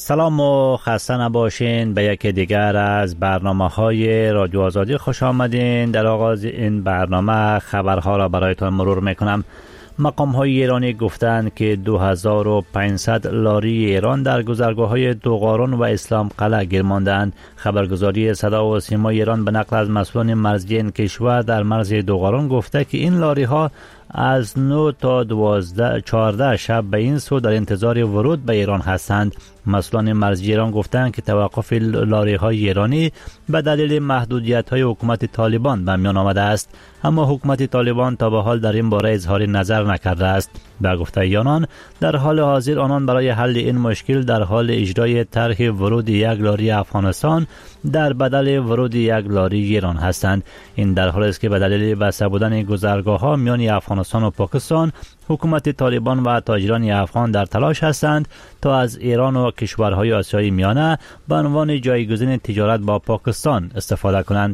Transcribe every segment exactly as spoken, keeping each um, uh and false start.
سلام و خسته نباشین. به یکی دیگر از برنامه های رادیو آزادی خوش آمدین. در آغاز این برنامه خبرها را برایتان مرور میکنم. مقام های ایرانی گفتند که دو هزار و پانصد لاری ایران در گذرگاه های دوغاران و اسلام قلعه گیر ماندند. خبرگزاری صدا و سیما ایران به نقل از مسئولان مرزی این کشور در مرز دوغاران گفته که این لاری ها از نه تا دوازده چهارده شب به این سو در انتظار ورود به ایران هستند. مسئولان مرزی ایران گفتند که توقف لاری های ایرانی به دلیل محدودیت های حکومت طالبان به میان آمده است، اما حکومت طالبان تا به حال در این باره اظهار نظر نکرده است. به گفته آنان در حال حاضر آنان برای حل این مشکل در حال اجرای طرح ورود یک لاری افغانستان در بدل ورود یک لاری ایران هستند. این در حالی است که به دلیل بسته بودن گذرگاه ها میان افغانستان و پاکستان، حکومت طالبان و تاجران افغان در تلاش هستند تا از ایران و کشورهای آسیای میانه به عنوان جایگزین تجارت با پاکستان استفاده کنند.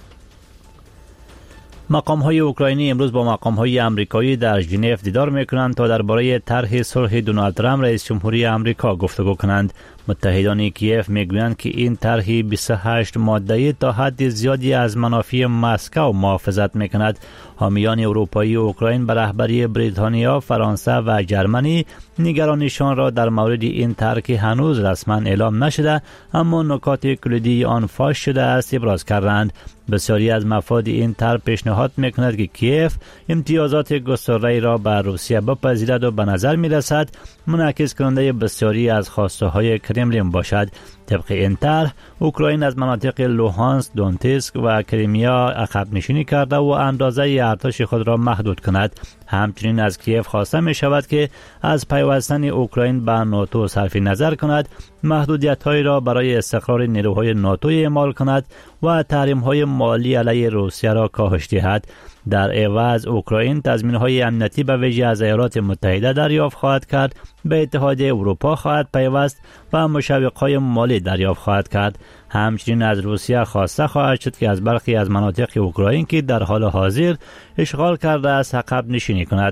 مقام های اوکراینی امروز با مقام های امریکایی در ژنو دیدار میکنند تا درباره طرح صلح دونالد ترامپ رئیس جمهوری امریکا گفتگو کنند. متحدان کیف میگویند که این طرح بیست و هشت ماده‌ای تا حد زیادی از منافع مسکو محافظت میکند. حامیان اروپایی و اوکراین به رهبری بریتانیا، فرانسه و جرمنی نگرانیشان را در مورد این طرح که هنوز رسما اعلام نشده اما نکات کلیدی آن فاش شده است ابراز کردند. بسیاری از مفاد این طرح پیشنهاد میکند که کیف امتیازات گسترده را به روسیه بپذیرد و به نظر میرسد منعکس کننده بسیاری از خواسته های کرملین باشد. طبق این طرح اوکراین از مناطق لوهانسک، دونتسک و کریمیا عقب نشینی کرده و اندازه ارتش خود را محدود کند. همچنین از کیف خواسته می شود که از پیوستن اوکراین به ناتو صرف نظر کند، محدودیت‌هایی را برای استقرار نیروهای ناتو اعمال کند و تحریم‌های مالی علیه روسیه را کاهش دهد. در عوض اوکراین تضمین‌های امنیتی به ویژه از ایالات متحده دریافت خواهد کرد، به اتحادیه اروپا خواهد پیوست و مشوق‌های مالی دریافت خواهد کرد. همچنین از روسیه خواسته خواهد شد که از برخی از مناطق اوکراین که در حال حاضر اشغال کرده است عقب نشینی کند.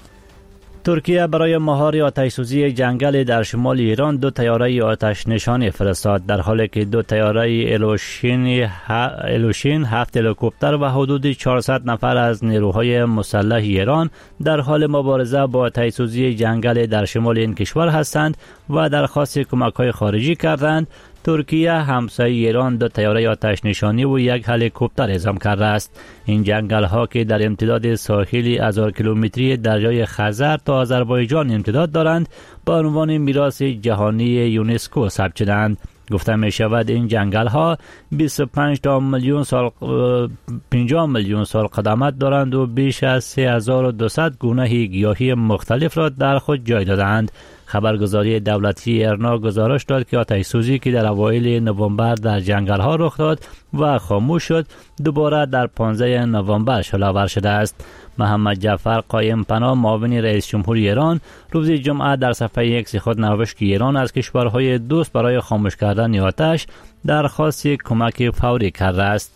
ترکیه برای مهار آتش‌سوزی جنگل در شمال ایران دو طیاره آتش نشانی فرستاد، در حالی که دو طیاره ایلوشین ایلوشین هفت هلیکوپتر و حدود چهارصد نفر از نیروهای مسلح ایران در حال مبارزه با آتش‌سوزی جنگل در شمال این کشور هستند و درخواست کمک‌های خارجی کردند. ترکیه همسایه ایران دو طیاره آتش نشانی و یک هلیکوپتر اعزام کرده است. این جنگل ها که در امتداد ساحلی هزار کیلومتری دریای خزر تا آذربایجان امتداد دارند به عنوان میراث جهانی یونسکو ثبت شدند. گفته می شود این جنگل ها بیست و پنج تا میلیون سال پنجاه میلیون سال قدمت دارند و بیش از سه هزار و دویست گونه گیاهی مختلف را در خود جای دادند. خبرگزاری دولتی ارنا گزارش داد که آتش سوزی که در اوایل نوامبر در جنگل ها رخ داد و خاموش شد دوباره در پانزده نوامبر شعله‌آور شده است. محمد جعفر قایم پناه معاون رئیس جمهوری ایران روز جمعه در صفحه ایکس خود نوشت که ایران از کشورهای دوست برای خاموش کردن آتش درخواست کمک فوری کرده است.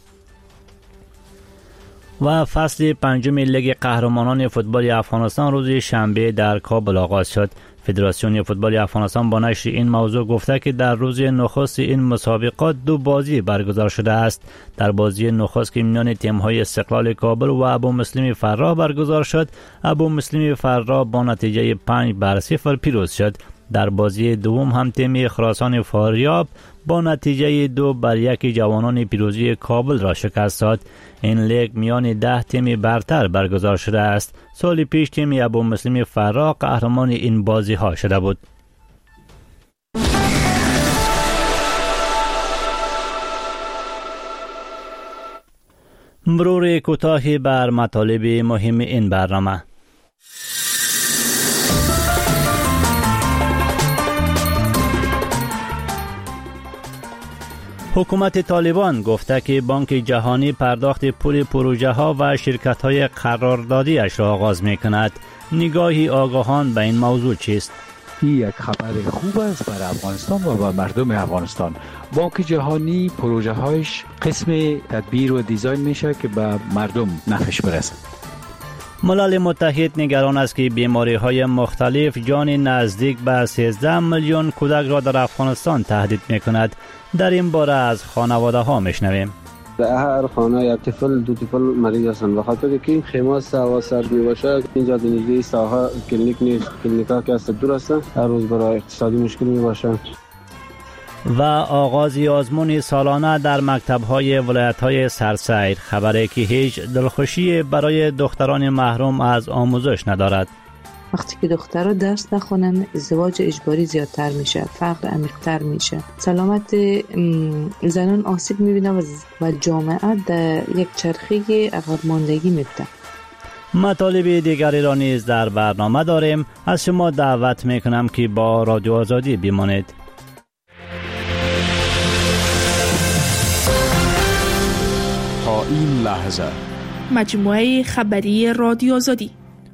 و فصل پنجم لیگ قهرمانان فوتبال افغانستان روز شنبه در کابل آغاز شد. فدراسیون فوتبال افغانستان با نشر این موضوع گفته که در روز نخست این مسابقات دو بازی برگزار شده است. در بازی نخست که میان تیم‌های استقلال کابل و ابو مسلم فراه برگزار شد، ابو مسلم فراه با نتیجه پنج بر صفر پیروز شد. در بازی دوم هم تیم خراسان فاریاب با نتیجه دو بر یک جوانان پیروزی کابل را شکست داد. این لیگ میان ده تیم برتر برگزار شده است. سال پیش تیم ابو مسلم فراه قهرمان این بازی ها شده بود. مرور کوتاهی بر مطالب مهم این برنامه. حکومت طالبان گفته که بانک جهانی پرداخت پول پروژه ها و شرکت های قراردادی اش را آغاز می کند. نگاهی آگاهان به این موضوع چیست؟ این یک خبر خوب است برای افغانستان و برای مردم افغانستان. بانک جهانی پروژه هایش قسم تدبیر و دیزاین میشه که به مردم نفعش برسه. ملل متحد نگران است که بیماری های مختلف جان نزدیک به سیزده میلیون کودک را در افغانستان تهدید می کند. در این باره از خانواده ها می شنویم. در هر خانه یک طفل دو طفل مریض هستند، به خاطر که این خیمه هوا سرد میباشه. اینجا دیگه ساحه کلینیک نیست، کلینیکا که است دور هستن، هر روز برای اقتصادی مشکل میباشه. و آغاز آزمون سالانه در مکتب‌های ولایت‌های سرسیر، خبری که هیچ دلخوشی برای دختران محروم از آموزش ندارد. وقتی که دخترها درس نخونن، ازدواج اجباری زیادتر میشه، فقر عمیق‌تر میشه، سلامت زنان آسیب میبینه و جامعه در یک چرخه عقب ماندگی میفته. مطالب دیگری را نیز در برنامه داریم. از شما دعوت میکنم که با رادیو آزادی بمانید. تا این لحظه مجموعه خبری رادیو آزادی.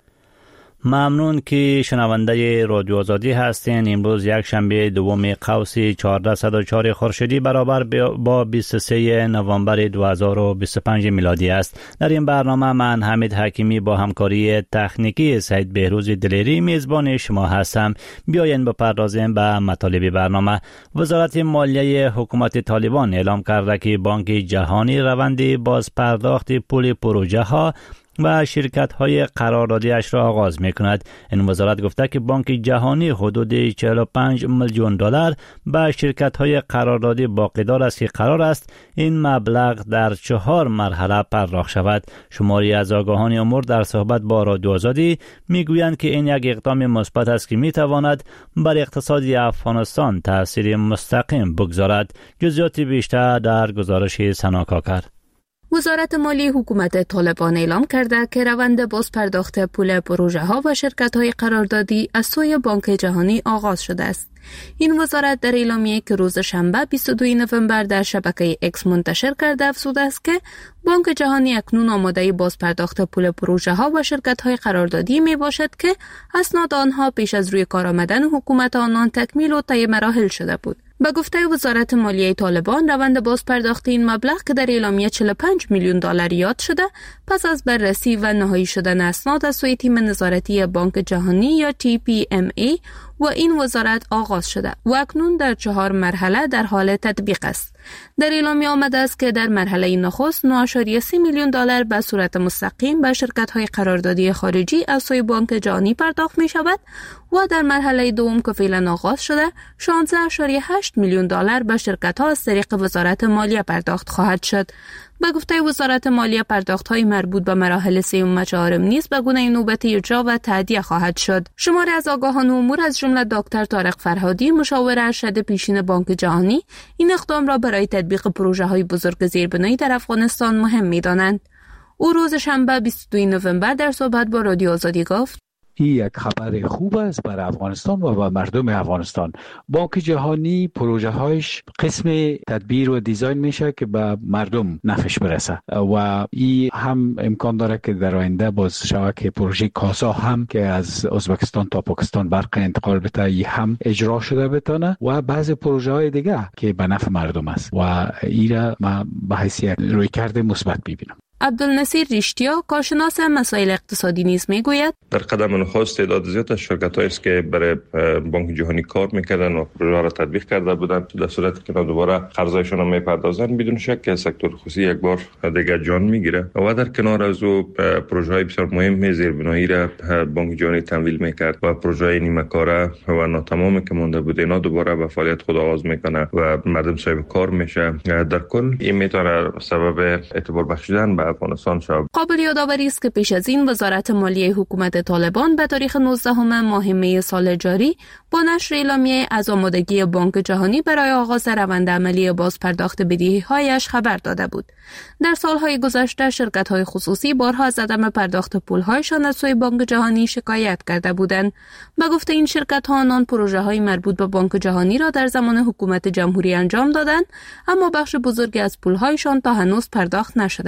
ممنون که شنونده رادیو آزادی هستین. امروز یک شنبه دوم قوس چهارصد و چهار خورشیدی برابر با بیست و سوم نوامبر دو هزار و بیست و پنج میلادی است. در این برنامه من حمید حکیمی با همکاری تکنیکی سید بهروز دلیری میزبان شما هستم. بیاین بپردازیم به مطالب برنامه. وزارت مالیه حکومت طالبان اعلام کرده که بانک جهانی روند بازپرداخت پول پروژه ها و شرکت‌های قراردادیش را آغاز می‌کند. این وزارت گفته که بانک جهانی حدود چهل و پنج میلیون دلار به شرکت‌های قراردادی باقی دار است که قرار است این مبلغ در چهار مرحله پرداخت شود. شماری از آگاهان امور در صحبت با رادیو آزادی میگویند که این یک اقدام مثبت است که میتواند بر اقتصاد افغانستان تأثیر مستقیم بگذارد. جزئیات بیشتر در گزارش سنا کاکر. وزارت مالی حکومت طالبان اعلام کرده که روند بازپرداخت پول پروژه ها و شرکت های قراردادی از سوی بانک جهانی آغاز شده است. این وزارت در اعلامیه که روز شنبه بیست و دوم نوامبر در شبکه اکس منتشر کرده افزوده است که بانک جهانی اکنون آماده بازپرداخت پول پروژه ها و شرکت های قراردادی می باشد که اسناد آنها پیش از روی کار آمدن حکومت آنان تکمیل و طی مراحل شده بود. به گفته وزارت مالیه طالبان، روند بازپرداخت این مبلغ که در اعلامیه چهل و پنج میلیون دلار یاد شده، پس از بررسی و نهایی شدن اسناد از سوی تیم نظارتی بانک جهانی یا تی پی ام ای و این وزارت آغاز شده و اکنون در چهار مرحله در حال تطبیق است. در اعلامیه آمده است که در مرحله نخست نه ممیز سه میلیون دلار به صورت مستقیم به شرکت‌های قراردادی خارجی از سوی بانک جهانی پرداخت می شود و در مرحله دوم که فعلا آغاز شده شانزده ممیز هشت میلیون دلار به شرکت‌ها از طریق وزارت مالیه پرداخت خواهد شد. به گفته وزارت مالیه، پرداخت‌های مربوط به مراحل سوم و چهارم نیز به گونه نوبتی اجرا و تادیه خواهد شد. شماری از آگاهان امور از جمله دکتر طارق فرهادی، مشاور ارشد پیشین بانک جهانی، این اقدام را برای تطبیق پروژه‌های بزرگ زیربنایی در افغانستان مهم می‌دانند. او روز شنبه بیست و دوم نوامبر در صحبت با رادیو آزادی گفت: این یک خبر خوب است برای افغانستان و برای مردم افغانستان. بانک جهانی پروژه هایش قسم تدبیر و دیزاین میشه که به مردم نفعش برسه و این هم امکان داره که در آینده باز شود که پروژه کاسا هم که از ازبکستان تا پاکستان برق انتقال بده این هم اجرا شده بتونه و بعضی پروژه های دیگه که به نفع مردم است و این را من به حیثیت رویکرد مثبت میبینم. عبدالنصیر ریشتیا، کارشناس مسائل اقتصادی نیز میگوید: در قدم نخست تعداد زیاد از شرکت‌هایی است که برای بانک جهانی کار میکردن و پروژه را تطبیق کرده بودند، در صورتی که دوباره قرضایشان را میپردازند بدون شک که سکتور خصوصی یک بار دیگر جان میگیره و در کنار از او پروژه‌های بسیار مهم زیربنایی را بانک جهانی تمویل میکرد و پروژه‌های نیمه کاره و ناتمامی که مونده بود اینا دوباره به فعالیت خود آغاز میکنه و مردم صاحب کار میشه. در کل این میتونه سبب اعتبار بخشیدن به افغانستان شد. قابل یادآوری است که پیش از این وزارت مالیه حکومت طالبان به تاریخ نوزدهم ماه می سال جاری با نشر اعلامیه از آمادگی بانک جهانی برای آغاز روند عملی بازپرداخت بدهی‌هایش خبر داده بود. در سالهای گذشته شرکت‌های خصوصی بارها از عدم پرداخت پول‌هایشان از سوی بانک جهانی شکایت کرده بودند. به گفته این شرکت‌ها آنان پروژه‌های مربوط به بانک جهانی را در زمان حکومت جمهوری انجام دادند، اما بخش بزرگی از پول‌هایشان تا هنوز پرداخت نشده است.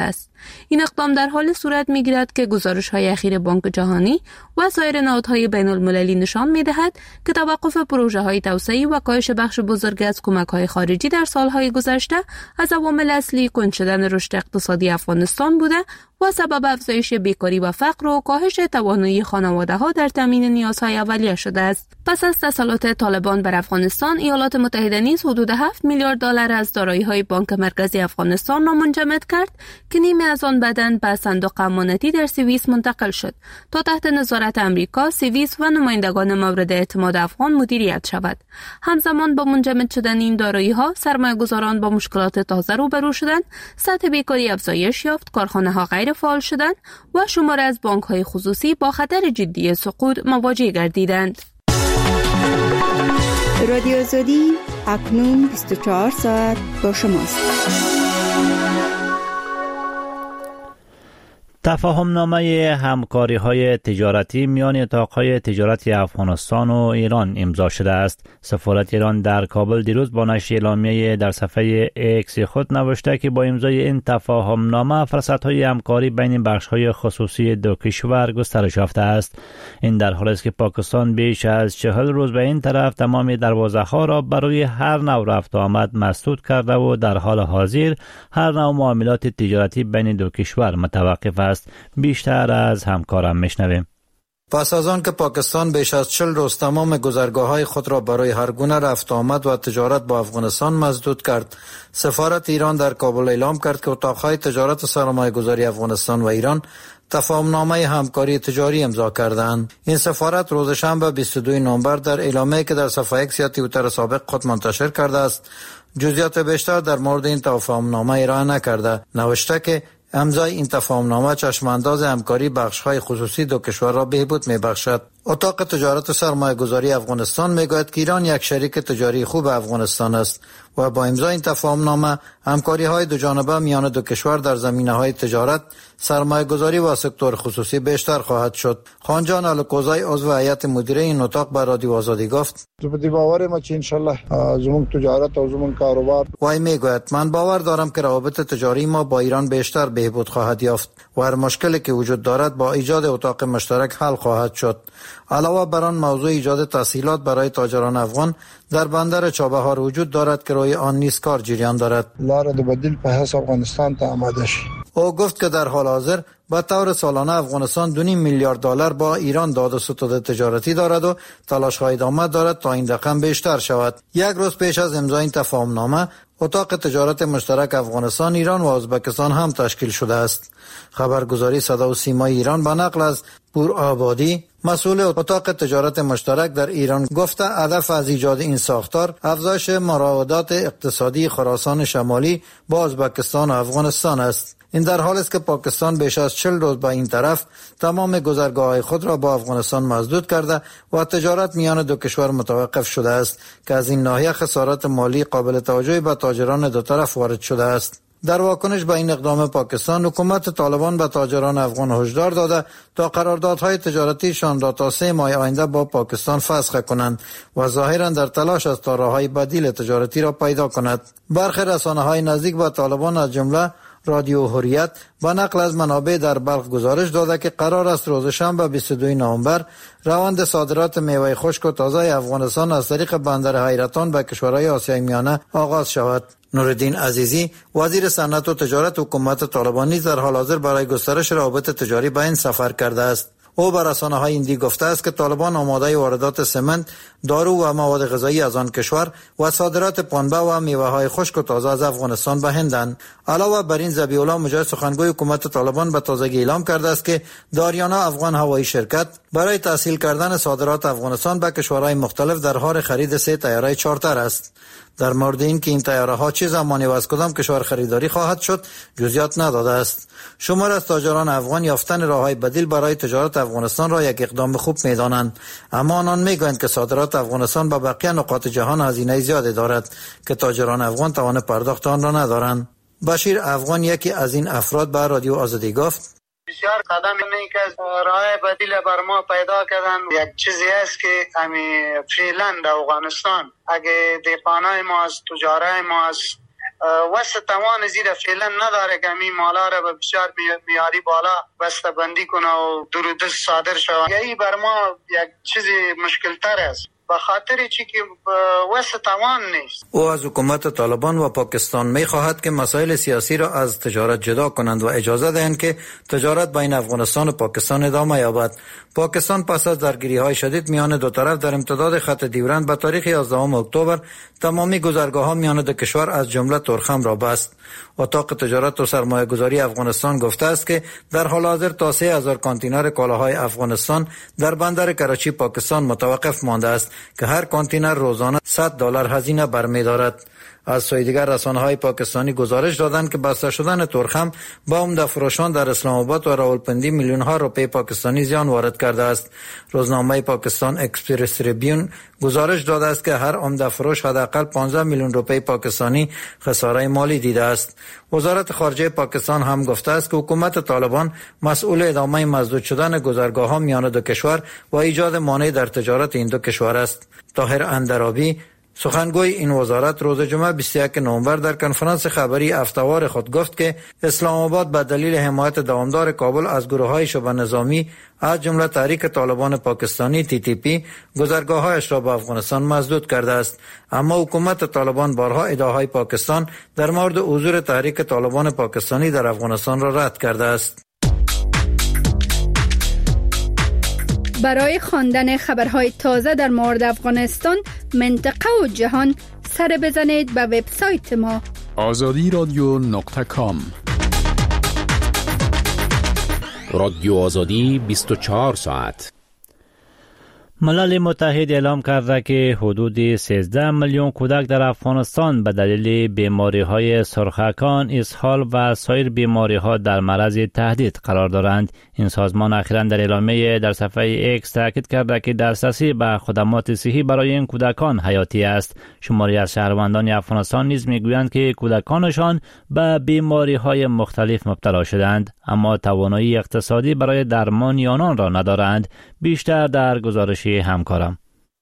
این اقدام در حال صورت می‌گیرد که گزارش‌های اخیر بانک جهانی و سایر نهادهای بین‌المللی نشان می‌دهد که توقف پروژه‌های توسعه‌ای و کاهش بخش بزرگ از کمک‌های خارجی در سال‌های گذشته از عوامل اصلی کند شدن رشد اقتصادی افغانستان بوده و سبب افزایش بیکاری و فقر و کاهش توانایی خانواده‌ها در تامین نیازهای اولیه شده است. پس از تسلط طالبان بر افغانستان، ایالات متحده نیز حدود هفت میلیارد دلار از دارایی‌های بانک مرکزی افغانستان را منجمد کرد که نیمی از آن بعداً به صندوق امانتی در سوئیس منتقل شد تا تحت نظارت امریکا، سوئیس و نمایندگان مورد اعتماد افغان مدیریت شود. همزمان با منجمد شدن این دارایی‌ها، سرمایه‌گذاران با مشکلات تازه روبرو شدند، سطح بیکاری افزایش یافت، کارخانه‌ها غیر فعال شدند و شمار از بانک‌های خصوصی با خطر جدی سقوط مواجه گردیدند. رادیو آزادی اکنون بیست و چهار ساعت با شماست. تفاهم‌نامه همکاری‌های تجارتی میان اتاق‌های تجارتی افغانستان و ایران امضا شده است. سفارت ایران در کابل دیروز با نشر اعلامیه در صفحه ایکس خود نوشته که با امضای این تفاهم‌نامه فرصت‌های همکاری بین بخش‌های خصوصی دو کشور گسترش یافته است. این در حالی است که پاکستان بیش از چهل روز به این طرف تمام دروازه‌ها را برای هر نوع رفت و آمد مسدود کرده و در حال حاضر هر نوع معاملات تجارتی بین دو کشور متوقف است. بیشتر از همکارم میشنویم. پس از آن که پاکستان بیش از چهل روز تمام گذرگاه‌های خود را برای هر گونه رفت آمد و تجارت با افغانستان مسدود کرد، سفارت ایران در کابل اعلام کرد که اتاق‌های تجارت و سرمایه‌گذاری افغانستان و ایران تفاهم‌نامه همکاری تجاری امضا کردند. این سفارت روز شنبه بیست و دوم نوامبر در اعلامیه‌ای که در صفحه ایکس یا توییتر سابق خود منتشر کرده است، جزئیات بیشتر در مورد این تفاهم‌نامه ارائه نکرده. نوشته که امضای این تفاهم‌نامه چشمانداز همکاری بخش‌های خصوصی دو کشور را بهبود می‌بخشد. اتاق تجارت و سرمایه‌گذاری افغانستان می‌گوید که ایران یک شریک تجاری خوب افغانستان است و با امضای این تفاهم‌نامه همکاری‌های دو جانبه میان دو کشور در زمینه‌های تجارت، سرمایه‌گذاری و سکتور خصوصی بیشتر خواهد شد. خانجان الکوزای عضو هیئت مدیره این اتاق به رادیو آزادی گفت: زبدی باور ما چې ان شاء الله زموږ تجارت او زموږ کاروبار وای میگوید من باور دارم که روابط تجاری ما با ایران بیشتر بهبود خواهد یافت و هر مشکلی که وجود دارد با ایجاد اتاق مشترک حل خواهد شد. علاوه بر آن موضوع ایجاد تسهیلات برای تاجران افغان در بندر چابهار وجود دارد که روی آن نیز کار جریان دارد. لار د بدیل په حساب افغانستان ته آماده شي. او گفت که در حال حاضر با طور سالانه افغانستان دو نیم میلیارد دلار با ایران داد و ستد تجارتی دارد و تلاش‌های ادامه دارد تا این رقم بیشتر شود. یک روز پیش از امضای این تفاهم‌نامه، اتاق تجارت مشترک افغانستان، ایران و ازبکستان هم تشکیل شده است. خبرگزاری صدا و سیمای ایران به نقل از پور آبادی، مسئول اتاق تجارت مشترک در ایران، گفته هدف از ایجاد این ساختار افزایش مراودات اقتصادی خراسان شمالی با ازبکستان و افغانستان است. این در حالی است که پاکستان بیش از چهل روز با این طرف تمام گذرگاه‌های خود را با افغانستان مسدود کرده و تجارت میان دو کشور متوقف شده است که از این ناحیه خسارت مالی قابل توجهی به تاجران دو طرف وارد شده است. در واکنش به این اقدام پاکستان، حکومت طالبان به تاجران افغان هشدار داده تا قراردادهای تجارتیشان را تا سه ماه آینده با پاکستان فسخ کنند و ظاهرا در تلاش است تا راههای بدیل تجارتی را پیدا کند. برخی رسانه‌های نزدیک به طالبان از جمله رادیو حریت با نقل از منابع در بلخ گزارش داده که قرار است روز شنبه بیست و دوم نوامبر روند صادرات میوه خشک و تازه افغانستان از طریق بندر حیرتان به کشورهای آسیای میانه آغاز شود. نورالدین عزیزی، وزیر صنعت و تجارت حکومت طالبان، نیز در حال حاضر برای گسترش روابط تجاری به این سفر کرده است. او به رسانه‌های هندی گفته است که طالبان آماده واردات سمنت، دارو و مواد غذایی از آن کشور و صادرات پنبه و میوه‌های خشک و تازه از افغانستان به هندند. علاوه بر این، ذبیح الله مجاهد، سخنگوی حکومت طالبان، به تازگی اعلام کرده است که داریانا افغان هوایی شرکت برای تسهیل کردن صادرات افغانستان به کشورهای مختلف در حال خرید سه طیاره چارتر است. در مورد این که این طیاره ها چه زمانی و از کدام کشور خریداری خواهد شد جزئیات نداده است. شمار از تاجران افغان یافتن راههای بدیل برای تجارت افغانستان را یک اقدام خوب می‌دانند، اما آنان می‌گویند که صادرات افغانستان به بقیه نقاط جهان هزینه زیادی دارد که تاجران افغان توان پرداخت آن را ندارند. بشیر افغان، یکی از این افراد، به رادیو آزادی گفت: بسیار قدم اینه که راه بدیل بر ما پیدا کردن. یک چیزی است که امی فعلا در افغانستان اگه دیپانای ما از تجاره ما از وسط توان زیر فعلا نداره که می مالا را به بسیار میاری بالا بسته بندی کنه و درودش صادر شود. یعنی بر ما یک چیزی مشکل تر است به خاطر چی که وسط توان نیست. او از حکومت طالبان و پاکستان می خواهد که مسائل سیاسی را از تجارت جدا کنند و اجازه دهند که تجارت بین افغانستان و پاکستان ادامه یابد. پاکستان پس از درگیری های شدید میان دو طرف در امتداد خط ډیورند به تاریخ یازدهم اکتبر تمامی گذرگاه ها میان دو کشور از جمله تورخم را بست. اتاق تجارت و سرمایه گذاری افغانستان گفته است که در حال حاضر تا سه هزار کانتینر کالاهای افغانستان در بندر کراچی پاکستان متوقف مانده است که هر کانتینر روزانه صد دلار هزینه برمی‌دارد. از سوی دیگر رسانه‌های پاکستانی گزارش دادند که بسته شدن تورخم با عمده فروشان در اسلام آباد و راولپنڈی میلیون ها روپیه پاکستانی زیان وارد کرده است. روزنامه پاکستان اکسپرس تریبیون گزارش داده است که هر عمده فروش حداقل پانزده میلیون روپیه پاکستانی خساره مالی دیده است. وزارت خارجه پاکستان هم گفته است که حکومت طالبان مسئول ادامه مسدود شدن گذرگاه‌ها میان دو کشور و ایجاد مانع در تجارت این دو کشور است. طاهر اندرابی سخنگوی این وزارت روز جمعه بیست و یکم نوامبر در کنفرانس خبری هفته‌وار خود گفت که اسلام آباد به دلیل حمایت دوامدار کابل از گروه‌های شبه نظامی از جمله تحریک طالبان پاکستانی تی تی پی گذرگاه‌هایش را به افغانستان مسدود کرده است. اما حکومت طالبان بارها ادعاهای پاکستان در مورد حضور تحریک طالبان پاکستانی در افغانستان را رد کرده است. برای خواندن خبرهای تازه در مورد افغانستان، منطقه و جهان سر بزنید به وبسایت ما آزادی رادیو نقطه کام. رادیو آزادی بیست و چهار ساعت. ملل متحد اعلام کرده که حدود سیزده میلیون کودک در افغانستان به دلیل بیماری‌های سرخکان، اسهال و سایر بیماری‌ها در معرض تهدید قرار دارند. این سازمان اخیراً در اعلامیه در صفحه ایکس تاکید کرده که دسترسی به خدمات صحی برای این کودکان حیاتی است. شماری از شهروندان افغانستان نیز میگویند که کودکانشان به بیماری‌های مختلف مبتلا شدند، اما توانایی اقتصادی برای درمان آنان را ندارند. بیشتر در گزارش همکارم.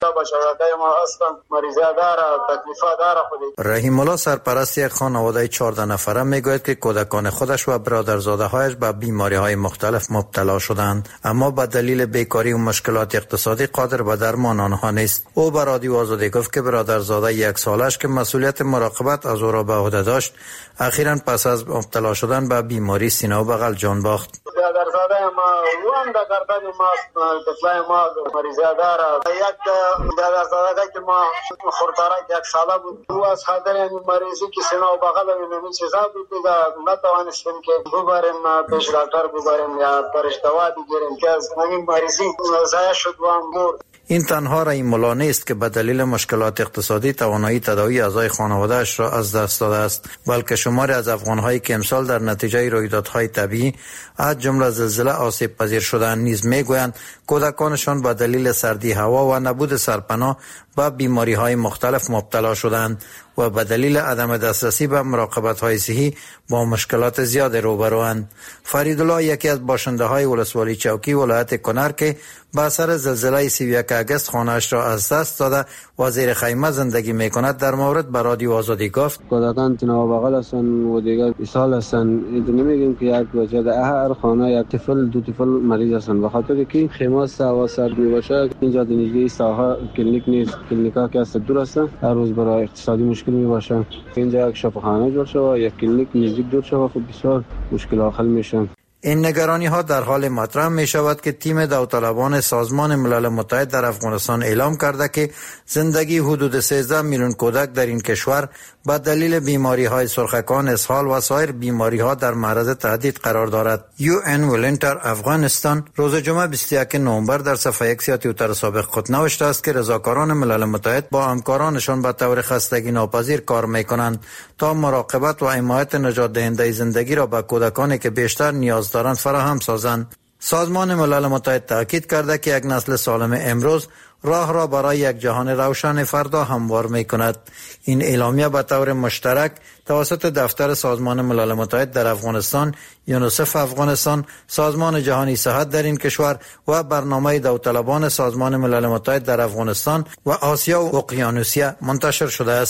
رحیم الله سرپرست یک خانواده چهارده نفره میگوید که کودکان خودش و برادرزاده هایش به بیماری های مختلف مبتلا شدند، اما به دلیل بیکاری و مشکلات اقتصادی قادر به درمان آنها نیست. او به رادیو آزادی گفت که برادرزاده یک سالش که مسئولیت مراقبت از او را به عهده داشت، اخیراً پس از مبتلا شدن به بیماری سینه و بغل جان باخت. برادرزاده ما وام در گردن ما طفلای ما مریضه داره. یک برادرزاده که ما خورتارک یک ساله بود، او از خاطر این مریضی که سینه و بغل این چیزا بود دیگه نتوانستیم که ببریم پیش دکتر ببریم یا برش دوا بگیریم که از این مریضی ضایع شد و هم مرد. این تنها رحیم الله نیست که به دلیل مشکلات اقتصادی توانایی تداوی اعضای خانواده‌اش را از دست داده است، بلکه شماری از افغان‌هایی که امسال در نتیجه رویدادهای طبیعی از جمله زلزله آسیب پذیر شدند نیز میگویند کودکانشان به دلیل سردی هوا و نبود سرپناه به بیماری‌های مختلف مبتلا شدند و به دلیل عدم دسترسی به مراقبت‌های صحی با مشکلات زیاد روبروند. فریدالله یکی از باشنده‌های ولسوالی چوکی ولایت کنر که به اثر زلزله سی و یک آگوست خانه‌اش را از دست داده و زیر خیمه زندگی می‌کند در مورد به رادیو آزادی گفت: کودکان تنها بغل هستن و دیگر اسهال هستن. نمیگیم که یک وجه در هر خانه یک طفل دو طفل مریض هستن، به خاطر که خیمه هوا سرد میباشه. اینجا دیگه ساحه کلینیک نیست، کلینیکا که است دور هستن، هر روز برای اقتصادی مشکل میباشه. اینجا یک شفاخانه جور شده، یک کلینیک نزدیک دور شده، خب بسیار مشکل حل میشن. این نگرانی ها در حال مطرح می شود که تیم داوطلبان سازمان ملل متحد در افغانستان اعلام کرده که زندگی حدود سیزده میلیون کودک در این کشور با دلیل بیماری های سرخکان، اسهال و سایر بیماری ها در معرض تهدید قرار دارد. یو ان ولنتر افغانستان روز جمعه بیست و یکم نوامبر در صفحه ایکس توییتر سابق خود نوشته است که رضاکاران ملل متحد با همکارانشان به طور خستگی ناپذیر کار می کنند تا مراقبت و حمایت نجات دهنده زندگی را به کودکانی که بیشتر نیاز دارند فراهم سازند. سازمان ملل متحد تاکید کرده که یک نسل سالم امروز راه را برای یک جهان روشن فردا هموار می کند. این اعلامیه به طور مشترک توسط دفتر سازمان ملل متحد در افغانستان، یونیسف افغانستان، سازمان جهانی صحت در این کشور و برنامه داوطلبان سازمان ملل متحد در افغانستان و آسیا و اقیانوسیه منتشر شده است.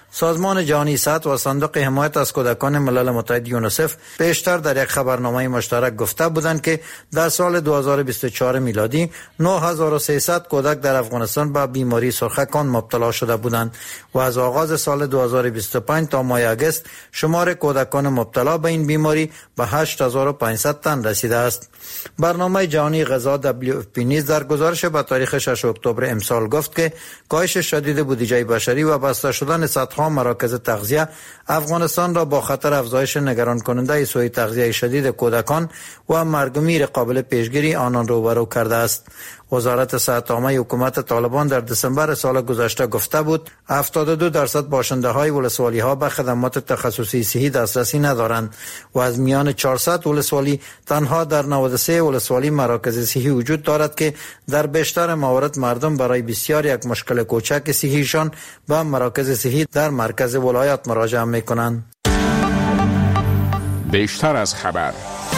سازمان جهانی صحت و صندوق حمایت از کودکان ملل متحد یونیسف پیشتر در یک خبرنامه مشترک گفته بودند که در سال دو هزار و بیست و چهار میلادی نه هزار و سیصد کودک در افغانستان به بیماری سرخکان مبتلا شده بودند و از آغاز سال دو هزار و بیست و پنج تا ماه اگست شمار کودکان مبتلا به این بیماری به هشت هزار و پانصد تن رسیده است. برنامه جهانی غذا دبلیو اف پی نیز در گزارش به تاریخ ششم اکتبر امسال گفت که کاهش شدید بودجه بشری و بسته شدن صدها مراکز تغذیه افغانستان را با خطر افزایش نگران کننده سوء تغذیه شدید کودکان و مرگ و میر قابل پیشگیری آنان روبرو کرده است. وزارت صحت عامه حکومت طالبان در دسامبر سال گذشته گفته بود هفتاد و دو درصد باشنده های ولسوالی ها به خدمات تخصصی صحی دسترسی ندارند و از میان چهارصد ولسوالی تنها در نود و سه ولسوالی مراکز صحی وجود دارد که در بیشتر موارد مردم برای بسیار یک مشکل کوچک صحیشان به مراکز صحی در مرکز ولایت مراجعه میکنند. بیشتر از خبر.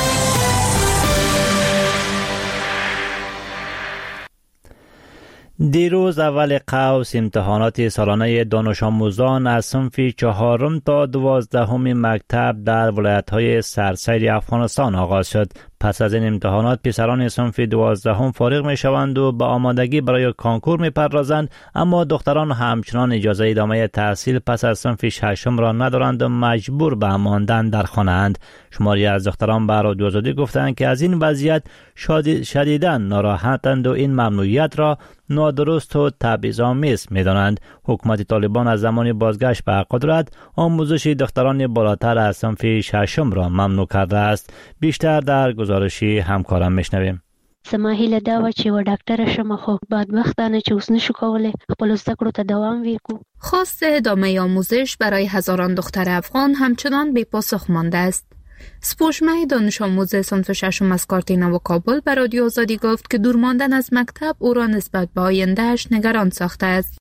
دیروز اول قوس امتحانات سالانه دانش آموزان از صنف چهارم تا دوازدهم مکتب در ولایت‌های سرسیر افغانستان آغاز شد. پس از این امتحانات پسران صنف دوازدهم فارغ می شوند و به آمادگی برای کانکور می پردازند، اما دختران همچنان اجازه ادامه تحصیل پس از صنف ششم را ندارند و مجبور به ماندن در خانه اند. شماری از دختران به رادیو آزادی گفتند که از این وضعیت شدیداً ناراحتند و این ممنوعیت را نادرست و تبعیض‌آمیز می‌دانند. حکومت طالبان از زمان بازگشت به قدرت آموزش دختران بالاتر از صنف ششم را ممنوع کرده است. بیشتر در گزارشی همکارم میشنویم. زما هیله دا و چې و ډاکټره شم، خو بدبختانه چې اوس نشو کولی خپل زده کړو ته دوام ورکړو. خواست ادامه آموزش برای هزاران دختر افغان همچنان بی پاسخ مانده است. سپوشمه دانش آموز صنف ششم از کارتینا و کابل به رادیو آزادی گفت که دور ماندن از مکتب او را نسبت به آینده‌اش نگران ساخته است.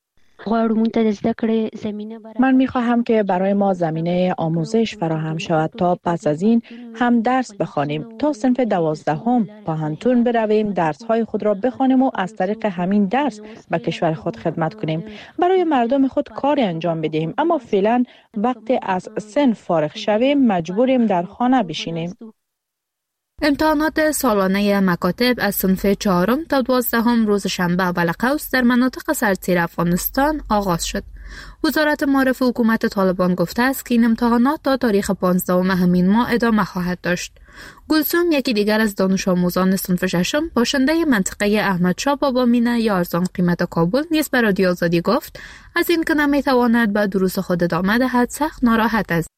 من میخواهم که برای ما زمینه آموزش فراهم شود تا پس از این هم درس بخوانیم، تا صنف دوازدهم پانتون برویم، درس های خود را بخوانیم و از طریق همین درس به کشور خود خدمت کنیم، برای مردم خود کاری انجام بدهیم. اما فعلا وقتی از صنف فارغ شویم مجبوریم در خانه بشینیم. امتحانات سالانه مکاتب از صنف چهارم تا دوازدهم روز شنبه اول قوس در مناطق سرزیر افغانستان آغاز شد. وزارت معارف حکومت طالبان گفته است که این امتحانات تا تاریخ پانزدهم همین ماه ادامه خواهد داشت. گلسوم، یکی دیگر از دانش آموزان صنف ششم، باشنده منطقه احمدشاه بابامینه یا ارزان قیمت کابل، نیز به رادیو آزادی گفت از این که نمیتواند به دروس خود ادامه دهد سخت ناراحت است.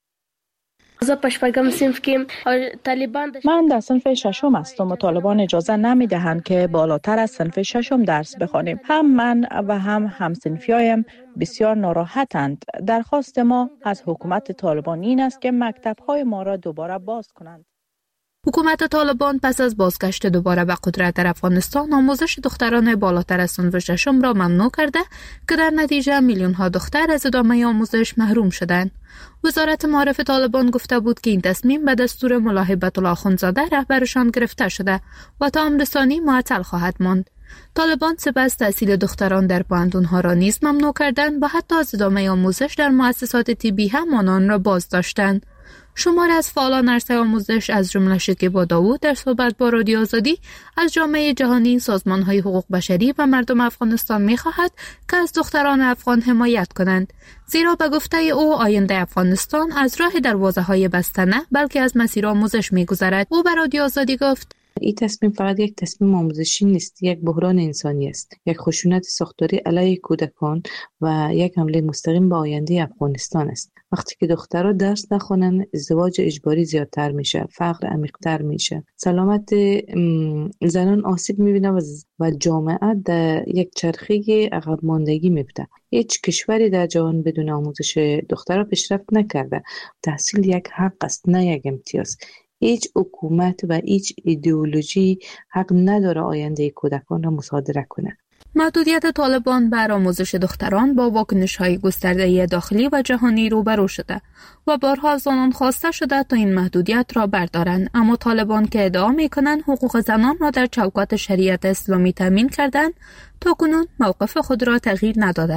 من در صنف ششم هستم و طالبان اجازه نمی دهند که بالاتر از صنف ششم درس بخوانیم. هم من و هم همصنفیایم بسیار ناراحتند. درخواست ما از حکومت طالبان این است که مکتب‌های ما را دوباره باز کنند. حکومت طالبان پس از بازگشت دوباره به قدرت در افغانستان آموزش دختران بالاتر از صنف ششم را ممنوع کرده که در نتیجه میلیون ها دختر از ادامه آموزش محروم شدند. وزارت معارف طالبان گفته بود که این تصمیم به دستور ملا هیبت الله اخندزاده رهبرشان گرفته شده و تا عمررسانی معطل خواهد ماند. طالبان سپس تحصیل دختران در پوهنتون‌ها را نیز ممنوع کردند و حتی از ادامه آموزش در مؤسسات طبی هم آنان را باز داشتند. شمار از فعالان عرصه آموزش از جمله شکیبا داوود در صحبت با رادیو آزادی از جامعه جهانی، سازمان‌های حقوق بشری و مردم افغانستان می‌خواهد که از دختران افغان حمایت کنند، زیرا به گفته او آینده افغانستان از راه دروازه‌های بسته نه بلکه از مسیر آموزش می‌گذرد. او به رادیو آزادی گفت این تصمیم فقط یک تصمیم آموزشی نیست، یک بحران انسانی است، یک خشونت ساختاری علیه کودکان و یک حمله مستقیم به آینده افغانستان است. وقتی که دخترها درس نخوانند، ازدواج اجباری زیادتر میشه، فقر عمیق‌تر میشه، سلامت زنان آسیب میبینه و جامعه در یک چرخه عقب ماندگی میفته. هیچ کشوری در جهان بدون آموزش دخترها پیشرفت نکرده. تحصیل یک حق است، نه یک امتیاز. هیچ حکومت و هیچ ایدئولوژی حق نداره آینده کودکان را مصادره کنه. محدودیت طالبان بر آموزش دختران با واکنش‌های گسترده داخلی و جهانی روبرو شده و بارها از آنان خواسته شده تا این محدودیت را بردارند، اما طالبان که ادعا می‌کنند حقوق زنان را در چوکات شریعت اسلامی تامین کردند، تا کنون موقف خود را تغییر ندادند.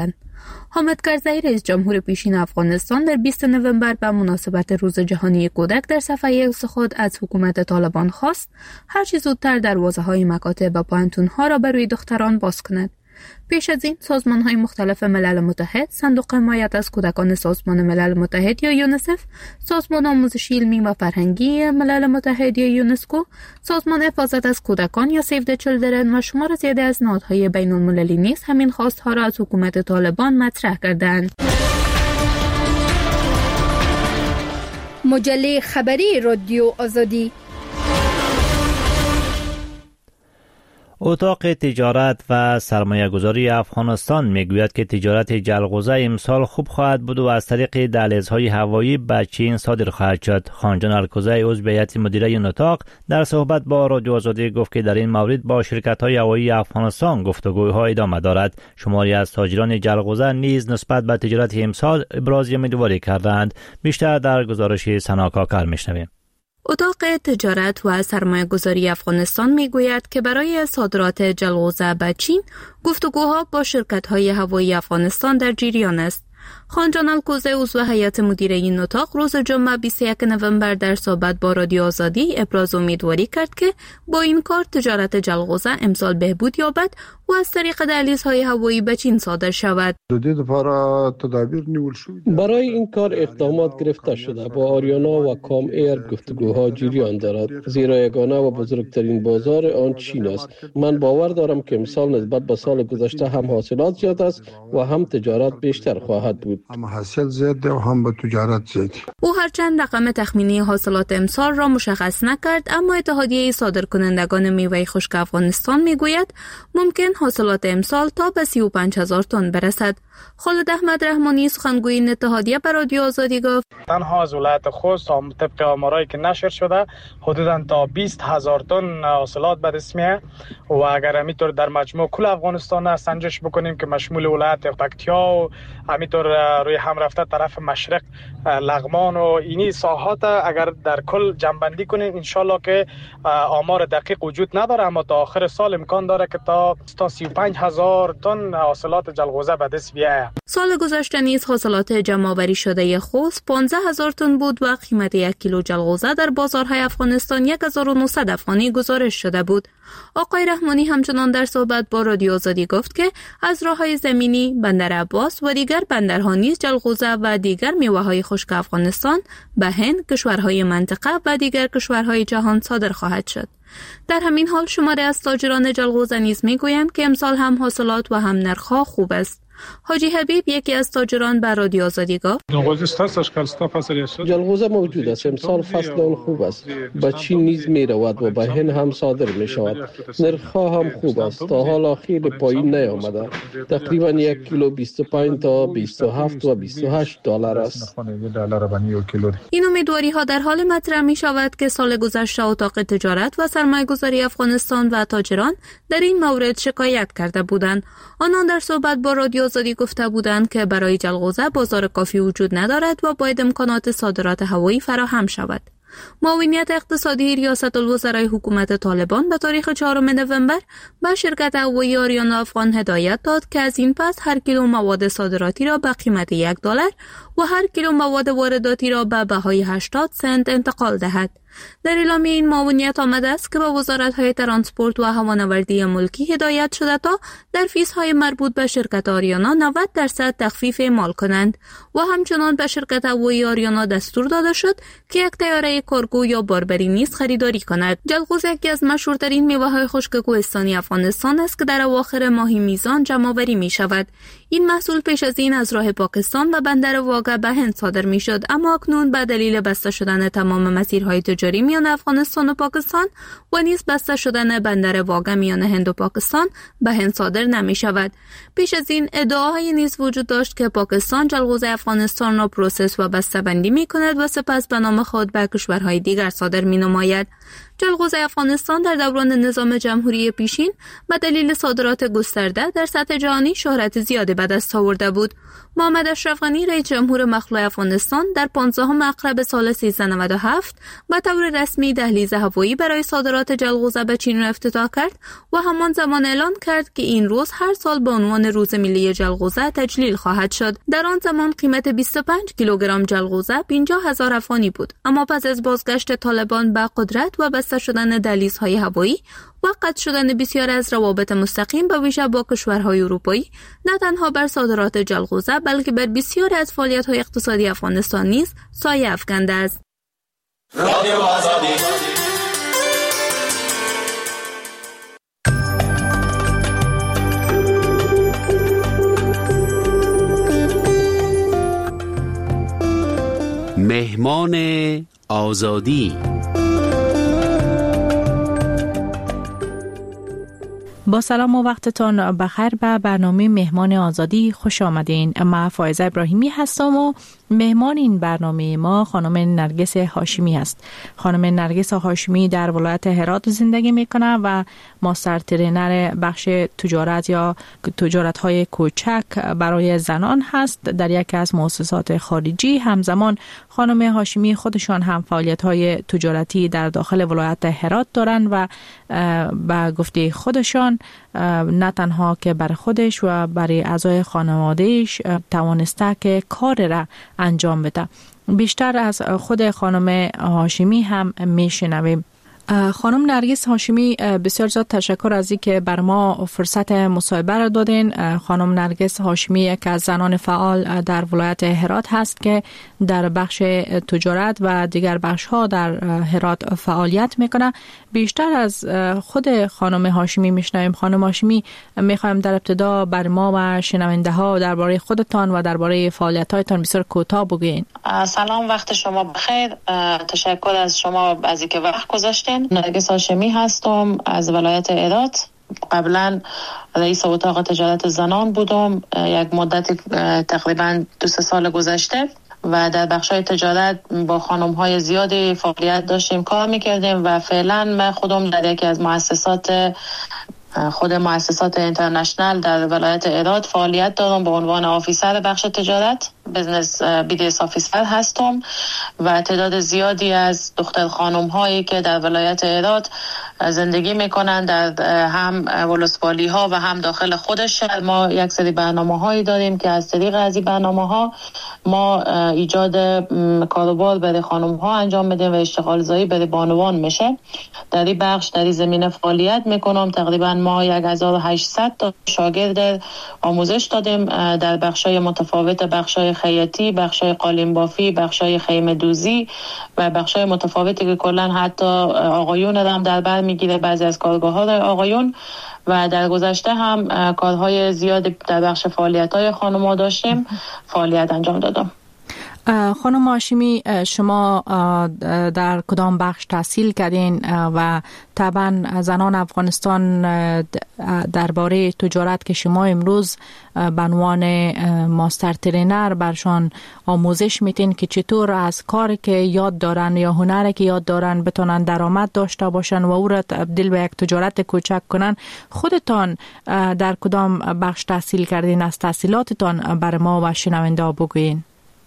حامد کرزی رئیس جمهور پیشین افغانستان در بیست نوامبر به مناسبت روز جهانی کودک در صفحه ایکس خود از حکومت طالبان خواست هر چه زودتر دروازه‌های مکاتب و پوهنتون‌ها را برای دختران باز کند. پیش از این سازمان‌های مختلف ملل متحد، صندوق حمایت از کودکان سازمان ملل متحد یا یونیسف، سازمان آموزشی علمی و فرهنگی ملل متحد یا یونسکو، سازمان حفاظت از کودکان یا سیو د چیلدرن و شمار زیادی از نهادهای بین‌المللی نیز همین خواست‌ها را از حکومت طالبان مطرح کردند. مجله خبری رادیو آزادی. اتاق تجارت و سرمایه گذاری افغانستان میگوید که تجارت جلغوزه امسال خوب خواهد بود و از طریق دهلیزهای هوایی به چین صادر خواهد شد. خانجان الکوزی عضو هیئت مدیره این اتاق در صحبت با رادیو آزادی گفت که در این مورد با شرکت‌های هوایی افغانستان گفتگوها ادامه دارد. شماری از تاجران جلغوزه نیز نسبت به تجارت امسال ابراز امیدواری کردند. بیشتر در گزارش سنا کاکر میشنویم. اتاق تجارت و سرمایه گذاری افغانستان می گوید که برای صادرات جلغوزه به چین گفتگوها با شرکت‌های هوایی افغانستان در جریان است. خانجان الکوزی عضو هیئت مدیره این اتاق روز جمعه بیست و یک نوامبر در صحبت با رادیو آزادی ابراز امیدواری کرد که با این کار تجارت جلغوزه امسال بهبود یابد و از طریق دهلیزهای هوایی به چین صادر شود. برای این کار اقدامات گرفته شده. با آریانا و کام ایر گفتگوها جریان دارد، زیرا یگانه و بزرگترین بازار آن چین است. من باور دارم که امسال نسبت به سال گذشته هم حاصلات زیاد است و هم تجارت بیشتر خواهد بود. هم حاصل زیاد و هم به تجارت زیاد. او هرچند رقم تخمینی حاصلات امسال را مشخص نکرد، اما اتحادیه صادرکنندگان میوه خشک افغانستان میگوید ممکن حاصلات امسال تا به سی و پنج هزار تن برسد. خالد احمد رحمانی سخنگوی این اتحادیه به رادیو آزادی گفت تنها از ولایت خوست طبق آمارایی که نشر شده حدوداً تا بیست هزار تن حاصلات به دست میاد و اگر همینطور در مجموع کل افغانستان سنجش بکنیم که مشمول ولایت پکتیا و همینطور روی هم رفته طرف مشرق لغمان و اینی ساحات اگر در کل جمع‌بندی کنیم انشالله که آمار دقیق وجود نداره، اما تا آخر سال امکان داره که تا تا سی و پنج هزار تن حاصلات جلغوزه به دست بیاید. سال گذشته نیز حاصلات جمع‌آوری شده خوست پانزده هزار تن بود و قیمت یک کیلو جلغوزه در بازارهای افغانستان یک هزار و نهصد افغانی گزارش شده بود. آقای رحمانی همچنان در صحبت با رادیو آزادی گفت که از راه‌های زمینی بندر عباس و دیگر بندرها نیز جلغوزه و دیگر میوه‌های خشک افغانستان به هند، کشورهای منطقه و دیگر کشورهای جهان صادر خواهد شد. در همین حال شماری از تاجران جلغوزه نیز میگویند که امسال هم حاصلات و هم نرخ‌ها خوب است. حاجی حبیب یکی از تاجران به رادیو آزادی گفت جلغوزه موجود است. امسال فصل آن خوب است. به چین نیز می رود و به هند هم صادر می شود. نرخ‌ها هم خوب است. تا حالا خیلی پایین نیامده. تقریبا یک کیلو بیست و پنج تا بیست و هفت و بیست و هشت دلار است. این امیدواری ها در حال مطرح می شود که سال گذشته اتاق تجارت و سرمایه گذاری افغانستان و تاجران در این مورد شکایت کرده بودند. آنان در صحبت با رادیو آزادی گفته بودند که برای جلغوزه بازار کافی وجود ندارد و باید امکانات صادرات هوایی فراهم شود. معاونیت اقتصادی ریاست الوزرای حکومت طالبان به تاریخ چهارم نوامبر به شرکت هوایی آریانا افغان هدایت داد که از این پس هر کیلو مواد صادراتی را به قیمت یک دلار و هر کیلو مواد وارداتی را به بهای هشتاد سنت انتقال دهد. در اعلامیه این معاونیت آمده است که به وزارت‌های ترانسپورت و هوانوردی ملکی هدایت شده تا در فیس‌های مربوط به شرکت آریانا نود درصد تخفیف اعمال کنند و همچنان به شرکت هوایی آریانا دستور داده شد که یک طیاره کارگو یا باربری نیز خریداری کند. جلغوزه یکی از مشهورترین میوه‌های خشک کوهستانی افغانستان است که در اواخر ماه میزان جمع‌آوری می‌شود. این محصول پیش از این از راه پاکستان و بندر واگه به هند صادر می‌شد، اما اکنون به دلیل بسته شدن تمام مسیرهای تجاری میان افغانستان و پاکستان و نیز بسته شدن بندر واگه میان هند و پاکستان به هند صادر نمی شود. پیش از این ادعاهای نیز وجود داشت که پاکستان جلغوزه افغانستان را پروسس و بسته بندی می کند و سپس به نام خود به کشورهای دیگر صادر می نماید. جلغوزه افغانستان در دوران نظام جمهوری پیشین به دلیل صادرات گسترده در سطح جهانی شهرت زیادی به دست آورده بود. محمد اشرف غنی رئیس جمهور مخلوع افغانستان در پانزدهم اکتبر سال سیزده نود و هفت به طور رسمی دهلیز هوایی برای صادرات جلغوزه به چین را افتتاح کرد و همان زمان اعلان کرد که این روز هر سال به عنوان روز ملی جلغوزه تجلیل خواهد شد. در آن زمان قیمت بیست و پنج کیلوگرم جلغوزه پنجاه هزار افغانی بود، اما پس از بازگشت طالبان به قدرت و بسته شدن دهلیزهای هوایی و قطع شدن بسیار از روابط مستقیم به ویژه با کشورهای اروپایی، نه تنها بر صادرات جلغوزه بلکه بر بسیاری از فعالیت‌های اقتصادی افغانستان نیز سایه افکنده است. رادیو آزادی مهمان آزادی. با سلام و وقتتان بخیر به برنامه مهمان آزادی خوش آمدین. من فائزه ابراهیمی هستم و مهمان این برنامه ما خانم نرگس هاشمی است. خانم نرگس هاشمی در ولایت هرات زندگی میکنه و ماستر ترینر بخش تجارت یا تجارت های کوچک برای زنان هست در یکی از مؤسسات خارجی. همزمان خانم هاشمی خودشان هم فعالیت های تجارتی در داخل ولایت هرات دارند و با گفته خودشان نه تنها که برای خودش و برای اعضای خانوادهش توانسته که کار را انجام بده. بیشتر از خود خانم هاشمی هم میشنویم. خانم نرگس هاشمی، بسیار زیاد تشکر از اینکه بر ما فرصت مصاحبه را دادین. خانم نرگس هاشمی یک از زنان فعال در ولایت هرات هست که در بخش تجارت و دیگر بخش ها در هرات فعالیت میکنه. بیشتر از خود خانم هاشمی میشنویم. خانم هاشمی، میخوایم در ابتدا بر ما و شنونده ها درباره خودتان و درباره فعالیت هایتان بسیار کوتاه بگوین. سلام، وقت شما بخیر. تشکر از شما از اینکه وقت گذاشتین. نرگس هاشمی هستم از ولایت هرات. قبلا رئیس اتاق تجارت زنان بودم یک مدت تقریبا دو سه سال گذشته و در بخشای تجارت با خانم‌های زیادی فعالیت داشتیم، کار می‌کردیم و فعلا من خودم در یکی از مؤسسات خود مؤسسات اینترنشنال در ولایت هرات فعالیت دارم به عنوان آفیسر بخش تجارت، بزنس بی دی اس آفیسر هستم و تعداد زیادی از دختر خانم هایی که در ولایت هرات زندگی میکنن در هم ولسوالی ها و هم داخل خود شهر، ما یک سری برنامه هایی داریم که از طریق از این برنامه ها ما ایجاد کاروبار برای خانم ها انجام میدیم و اشتغال زایی برای بانوان میشه. در این بخش در این زمینه فعالیت میکنم. تقریبا ما یک هزار و هشتصد تا شاگرد آموزش دادیم در بخشای متفاوت، بخشای خیاطی، بخشای قالین بافی، بخشای خیمه دوزی و بخشای متفاوتی که کلا حتی آقایون هم در بر میگیره، بعضی از کارگاه ها آقایون. و در گذشته هم کارهای زیاد در بخش فعالیت های خانم‌ها داشتیم، فعالیت انجام دادم. خانم هاشمی، شما در کدام بخش تحصیل کردین و طبعا زنان افغانستان درباره تجارت که شما امروز به عنوان ماستر ترینر برشان آموزش میتین که چطور از کاری که یاد دارن یا هنری که یاد دارن بتونن درآمد داشته باشن و او را تبدیل به یک تجارت کوچک کنن، خودتان در کدام بخش تحصیل کردین؟ از تحصیلاتتان بر ما و شنونده بگوین.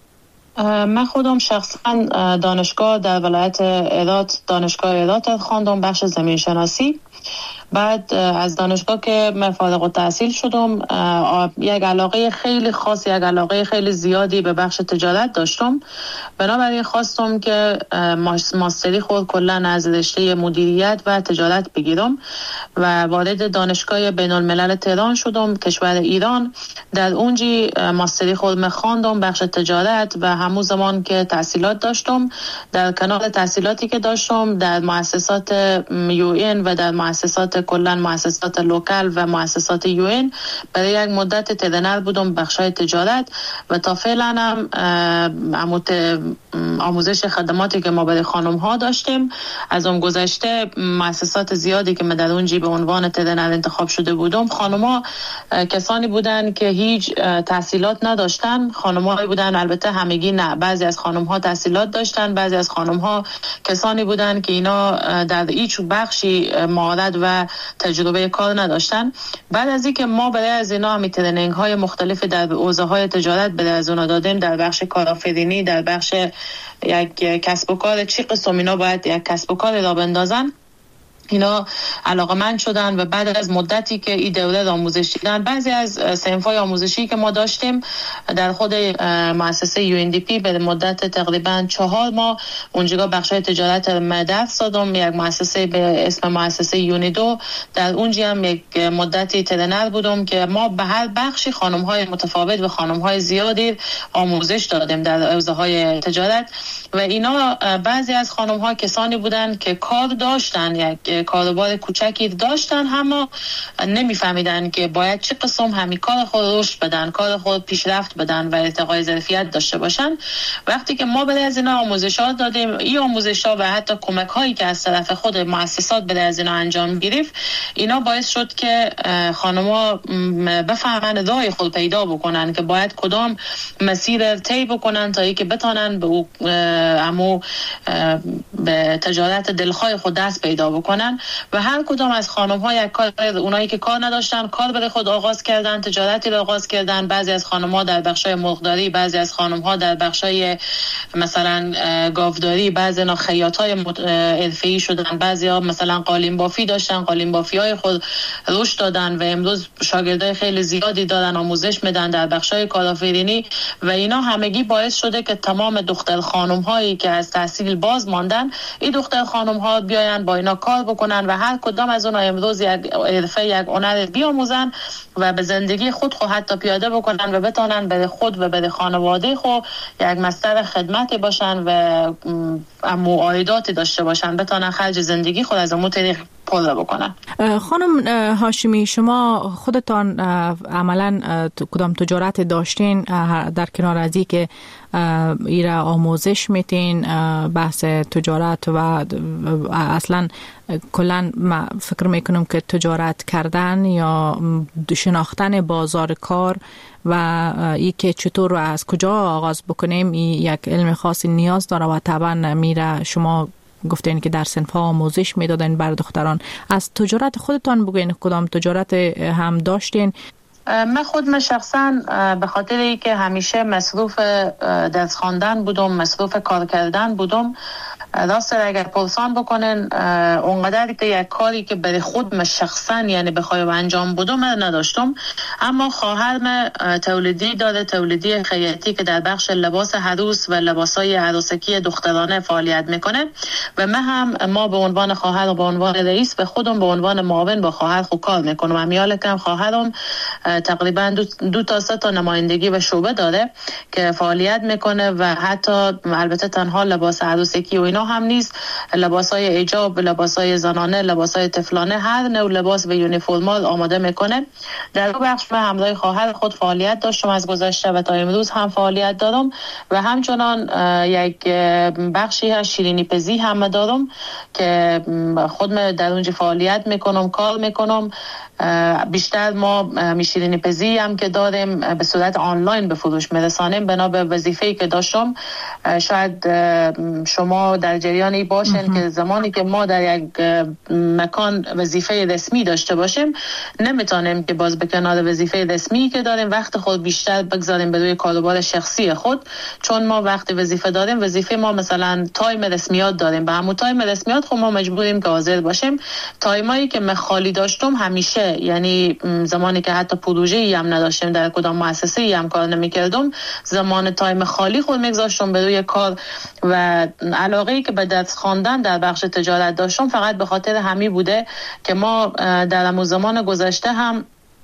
من خودم شخصا دانشگاه در ولایت هرات، دانشگاه هرات خواندم، بخش زمین شناسی. بعد از دانشگاه که من فارغ التحصیل شدم، یک علاقه خیلی خاص، یک علاقه خیلی زیادی به بخش تجارت داشتم. بنابراین خواستم که ماستری خود کلا از رشته مدیریت و تجارت بگیرم و وارد دانشگاه بین الملل تهران شدم، کشور ایران. در اونجی ماستری خود من خواندم بخش تجارت و همون زمان که تحصیلات داشتم، در کنار تحصیلاتی که داشتم در مؤسسات یو این و در مؤسسات کلا مؤسسات لوکال و مؤسسات یو این برای یک مدت ترینر بودم بخشای تجارت و تا فعلا هم آموزش خدماتی که ما برای خانم ها داشتیم. از اون گذشته مؤسسات زیادی که من در اونجی به عنوان ترینر انتخاب شده بودم، خانم ها کسانی بودن که هیچ تحصیلات نداشتن، خانم ها بودن البته همگی نه. بعضی از خانم ها تحصیلات داشتن، بعضی از خانم ها کسانی بودن که اینا در هیچ بخشی مهارت و تجربه کار نداشتن. بعد از اینکه ما برای از اینا هم ترینینگ های مختلف در حوزه های تجارت برای از اونا دادیم، در بخش کارآفرینی، در بخش یک کسب و کار، چی قسم اینا باید یک کسب و کار را بندازن، اینا علاقمند شدن و بعد از مدتی که این دوره آموزش دیدن، بعضی از صنف‌های آموزشی که ما داشتیم در خود مؤسسه یو ان دی پی به مدت تقریبا چهار ماه اونجا بخشای تجارت درس دادم. یک مؤسسه به اسم مؤسسه یونیدو، در اونجا هم یک مدتی ترینر بودم که ما به هر بخشی خانم‌های متفاوت و خانم‌های زیادی آموزش دادیم در حوزه‌های تجارت و اینا بعضی از خانم‌ها کسانی بودن که کار داشتن، یک کاروبار کوچکی داشتن، اما نمیفهمیدن که باید چه قسم همین کار خود رشد بدن، کار خود پیشرفت بدن و ارتقای ظرفیت داشته باشن. وقتی که ما برای از اینا آموزشات دادیم، این آموزشات و حتی کمک هایی که از طرف خود مؤسسات برای از اینا انجام گرفت، اینا باعث شد که خانم‌ها بفهمن راه خود پیدا بکنن که باید کدام مسیر طی بکنن تا اینکه بتونن به امو به تجارت دلخواه خود دست پیدا بکنن. و هر کدام از خانم‌ها یک کار، اونایی که کار نداشتن کار برای خود آغاز کردن، تجارتی رو آغاز کردن. بعضی از خانم‌ها در بخشای مرغداری، بعضی از خانم‌ها در بخشای مثلا گاوداری، بعضی نا خیاطای حرفه‌ای شدن، بعضی‌ها مثلا قالین بافی داشتن، قالین بافی‌های خود رشد دادن و امروز شاگردای خیلی زیادی دارن آموزش میدن در بخشای کارآفرینی و اینا همگی باعث شده که تمام دختر خانم‌هایی که از تحصیل باز ماندن، این دختر خانم‌ها بیاین با اینا کار بکنن و هر کدام از اونها امروز یک حرفه، یک هنر بیاموزن و به زندگی خود خود حتی پیاده بکنن و بتونن به خود و به خانواده خود یک مصدر خدمتی باشن و امو عایداتی داشته باشن، بتونن خرج زندگی خود از امو طریق پر بکنن. خانم هاشمی، شما خودتان عملا کدام تجارت داشتین در کنار از این که ایرا آموزش میتین بحث تجارت و اصلا کلا فکر میکنم که تجارت کردن یا شناختن بازار کار و ای که چطور رو از کجا آغاز بکنیم یک علم خاصی نیاز داره و طبعا میره شما گفتین که در صنف‌ها آموزش میدادن بر دختران. از تجارت خودتان بگوین کدام تجارت هم داشتین؟ من خود من شخصا به خاطر ای که همیشه مصروف درس خواندن بودم، مصروف کار کردن بودم، راست اگر پرسان بکنن اونقدر که یک کاری که برای خود من شخصا یعنی بخوایم انجام بدم من نداشتم. اما خواهرم تولیدی داره، تولیدی خیاطی که در بخش لباس عروس و لباسای عروسکی دخترانه فعالیت میکنه و من هم ما به عنوان خواهر و به عنوان رئیس به خودم به عنوان معاون با خواهر خود کار میکنم. امیال کم خواهرم تقریبا دو, دو تا سه تا نمایندگی و شعبه داره که فعالیت میکنه و حتی البته تنها لباس عروسکی و اینا هم نیست، لباسای ایجاب، لباسای زنانه، لباسای طفلانه، هر نوع لباس و یونیفرمال آماده میکنه. در دو بخش من همراه خواهر خود فعالیت داشتم از گذشته و تا امروز هم فعالیت دارم و همچنان یک بخشی از شیرینی پزی هم دارم که خود من در اونجا فعالیت میکنم، کار میکنم. بیشتر ما شیرینی پزی هم که داریم به صورت آنلاین به فروش میرسانیم بنا به وظیفه‌ای که داشتم. شاید شما در جریانی باشین که زمانی که ما در یک مکان وظیفه رسمی داشته باشیم نمیتونیم که باز به کنار وظیفه رسمی که داریم وقت خود بیشتر بگذاریم به روی کاروبار شخصی خود، چون ما وقتی وظیفه داریم وظیفه ما مثلا تایم رسمیات داریم، به همون تایم رسمیات خب ما مجبوریم که حاضر باشیم. تایمایی که من خالی داشتم همیشه، یعنی زمانی که حتی پروژه‌ای هم نداشتیم در کدام مؤسسه‌ای هم کار نمی‌کردم، زمان تایم خالی خود می‌گذاشتم به روی کار و علاقه‌ای که به درس خواندن در بخش تجارت داشتم فقط به خاطر همین بوده که ما در همون زمان گذشته هم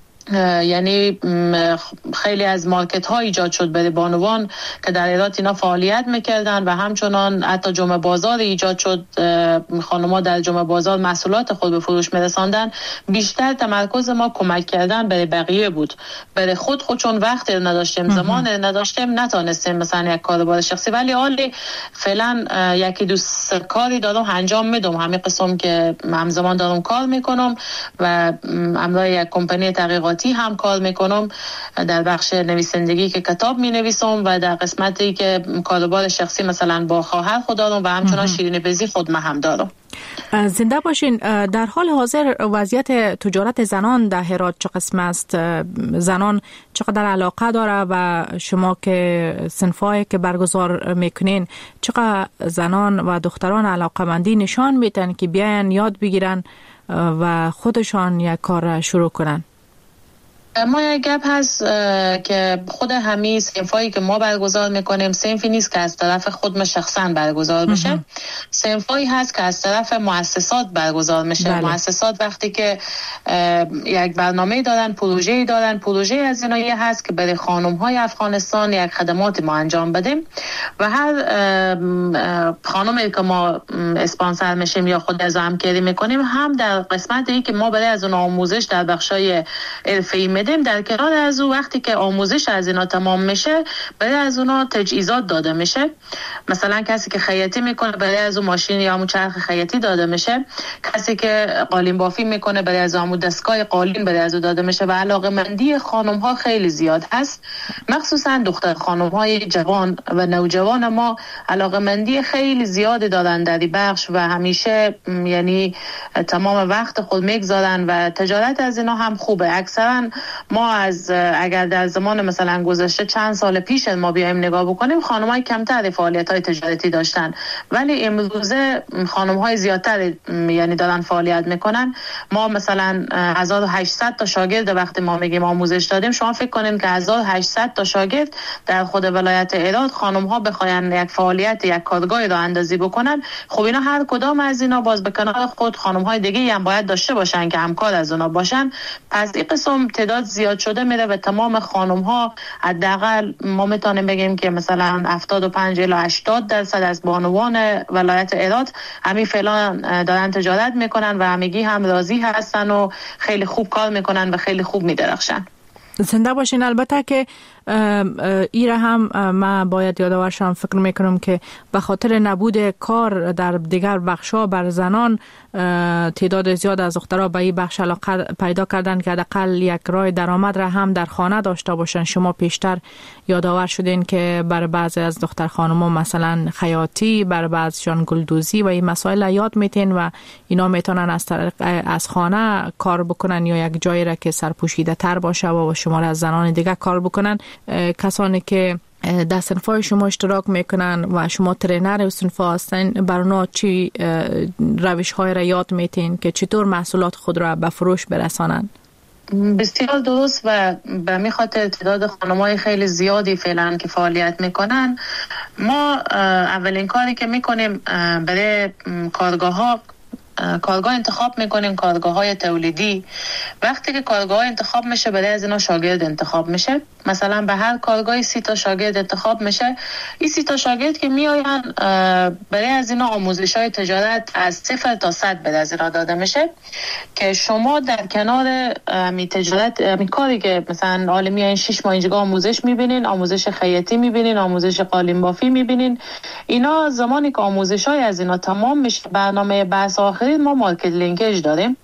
یعنی خیلی از مارکت ها ایجاد شد برای بانوان که در ایران اینا فعالیت میکردن و همچنان حتی جمعه بازار ایجاد شد، خانم‌ها در جمعه بازار محصولات خود به فروش میرساندن. بیشتر تمرکز ما کمک کردن برای بقیه بود، برای خود خود چون وقت نداشتیم، زمان نداشتیم، نتونستیم مثلا یک کاروبار شخصی، ولی حالی فعلا یکی دو کاری دارم انجام میدم، همین قسم که همزمان دارم کار میکنم و همراه یک کمپانی تحقیقات مطبوعاتی هم کار میکنم، در بخش نویسندگی که کتاب می نویسم و در قسمتی که کاروبار شخصی مثلا با خواهر خود دارم و همچنان شیرینی بزی خود من هم دارم. زنده باشین. در حال حاضر وضعیت تجارت زنان در هرات چه قسم است؟ زنان چقدر علاقه داره و شما که صنفایی که برگزار میکنین چقدر زنان و دختران علاقه‌مندی نشان میدن که بیاین یاد بگیرن و خودشان یک کار شروع کنن؟ ما یک گپ هست که خود همین صنفایی که ما برگزار میکنیم صنفی نیست که از طرف خود ما شخصا برگزار بشه، صنفایی هست که از طرف مؤسسات برگزار میشه. بله. مؤسسات وقتی که یک برنامه دارن، پروژه‌ای دارن، پروژه از اینایی هست که برای خانم‌های افغانستان یک خدمات ما انجام بدیم و هر خانمی که ما اسپانسر میشیم یا خود از همکاری میکنیم هم در قسمتی که ما برای از اون آموزش در بخشای حرفه‌ای در کنار از او وقتی که آموزش از اینا تمام میشه برای از اونا تجهیزات داده میشه. مثلا کسی که خیاطی میکنه برای از اون ماشین یا همون چرخ خیاطی داده میشه، کسی که قالین بافی میکنه برای از همون دستگاه قالین برای از او داده میشه و علاقه‌مندی خانم ها خیلی زیاد هست، مخصوصا دختر خانم های جوان و نوجوان ما علاقه‌مندی خیلی زیاد دارن در این بخش و همیشه یعنی تمام وقت خود میگذارن و تجارت از اینا هم خوبه. اکثرا ما از اگر در زمان مثلا گذشته چند سال پیش ما بیایم نگاه بکنیم خانم‌های کمتر فعالیت‌های تجارتی داشتن، ولی امروزه خانم‌های زیادتر یعنی دارن فعالیت میکنن. ما مثلا هزار و هشتصد تا شاگرد وقتی ما میگیم آموزش دادیم، شما فکر کنین که هزار و هشتصد تا شاگرد در خود ولایت هرات خانم‌ها بخواین یک فعالیت یک کارگاه را اندازی بکنن، خب اینا هر کدام از اینا باز به کنار خود خانم‌های دیگه هم باید داشته باشن که همکار از اونا باشن. پس این قسم تعداد زیاد شده میره و تمام خانم ها حداقل ما میتونیم بگیم که مثلا هفتاد و پنج الی هشتاد درصد از بانوان ولایت هرات همین فعلا دارن تجارت میکنن و همگی هم راضی هستن و خیلی خوب کار میکنن و خیلی خوب میدرخشن. زنده باشین. البته که ایره هم من باید یادآورشم فکر میکنم که به خاطر نبود کار در دیگر بخشا بر زنان تعداد زیاد از دخترها به این بخش علاقه پیدا کردن که حداقل یک راه درآمد را هم در خانه داشته باشن. شما پیشتر یادآور شدین که برای بعضی از دختر خانم‌ها مثلا خیاطی، برای بعضیشان گلدوزی و این مسائل یاد میتین و اینا میتونن از طریق از خانه کار بکنن یا یک جایی را که سرپوشیده تر باشه و شما از زنان دیگه کار بکنن. کسانی که در صنفای شما اشتراک میکنن و شما ترینر صنفا هستین، برای چی روش های را یاد میتین که چطور محصولات خود را به فروش برسانن؟ بسیار درست و به می خاطر تعداد خانم‌های خیلی زیادی فعلا که فعالیت میکنن، ما اولین کاری که میکنیم برای کارگاه ها کارگاه انتخاب میکنیم، کارگاه های تولیدی. وقتی که کارگاه انتخاب میشه برای از اینا شاگرد انتخاب میشه. مثلا به هر کارگاهی سی تا شاگرد انتخاب میشه. این سی تا شاگرد که میآین برای از اینا آموزش های تجارت از صفر تا صد برای از اینا داده میشه که شما در کنار می تجارت می کاری که مثلا عالمی این شش ماه اینجا آموزش میبینین، آموزش خیاطی میبینین، آموزش قالین بافی میبینین، اینا زمانی که آموزش های از اینا تمام میشه برنامه بحث آخری ما مارکت لینکیج داریم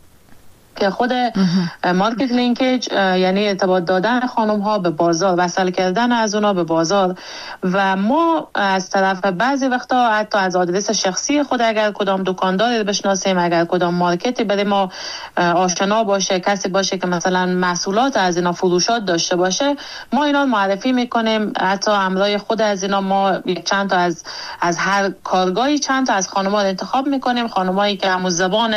که خود مارکت لینکیج یعنی ارتباط دادن خانم ها به بازار، وصل کردن از اونا به بازار و ما از طرف بعضی وقتا حتی از آدرس شخصی خود اگر کدام دکانداری بشناسیم، اگر کدام مارکتی برای ما آشنا باشه، کسی باشه که مثلا محصولات از اینا فروشات داشته باشه، ما اینا معرفی میکنیم. حتی همراه خود از اینا ما چند تا از از هر کارگاهی چند تا از خانم‌ها انتخاب میکنیم، خانمایی که همون زبان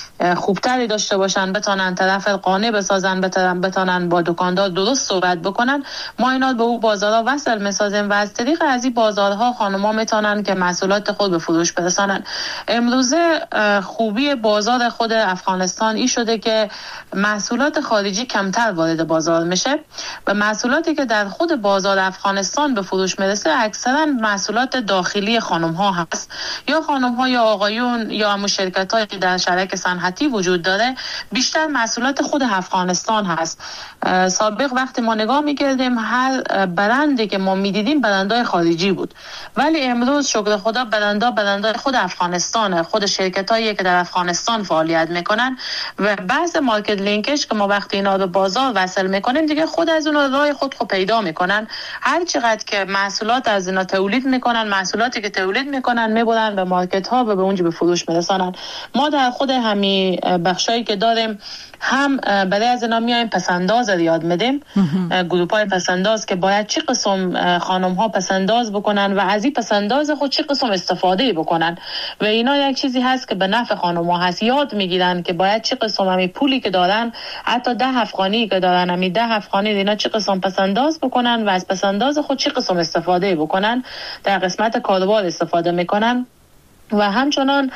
خوبتری داشته باشن، بتونن طرف قانع بسازن، بتونن بتونن با دکاندار درست صحبت بکنن. ما اینا به اون بازارها وصل میسازیم و از طریق از این بازارها خانم‌ها میتونن که محصولات خود به فروش برسانن. امروزه خوبی بازار خود افغانستان این شده که محصولات خارجی کمتر وارد بازار میشه و محصولاتی که در خود بازار افغانستان به فروش میرسه اکثرا محصولات داخلی خانم‌ها هست، یا خانم‌ها یا آقایون یا همون شرکت‌هایی که در شرکت صنعت ناراحتی وجود داره بیشتر محصولات خود افغانستان هست. سابق وقتی ما نگاه میکردیم هر برندی که ما میدیدیم برندهای خارجی بود، ولی امروز شکر خدا برندها برندهای خود افغانستانه، خود شرکتایی که در افغانستان فعالیت میکنن و بعض مارکت لینکش که ما وقتی اینا رو بازار وصل میکنیم دیگه خود از اون راه خود خود پیدا میکنن. هر چقدر که محصولات از اینا تولید میکنن، محصولاتی که تولید میکنن میبرن به مارکت ها و به اونجا به فروش میرسانن. ما در خود همین بخشایی که داریم هم برای از اینا میایم پسنداز رو یاد میدیم، گروپ های پسنداز که باید چه قسم خانم ها پسنداز بکنن و از این پسنداز خود چه قسم استفاده بکنن و اینا یک چیزی هست که به نفع خانم ها هست. یاد میگیرن که باید چه قسم همی پولی که دارن، حتی ده افغانی که دارن، همی ده افغانی اینا چه قسم پسنداز بکنن و از پسنداز خود چه قسم استفاده بکنن، در قسمت کاروبار استفاده میکنن. و همچنان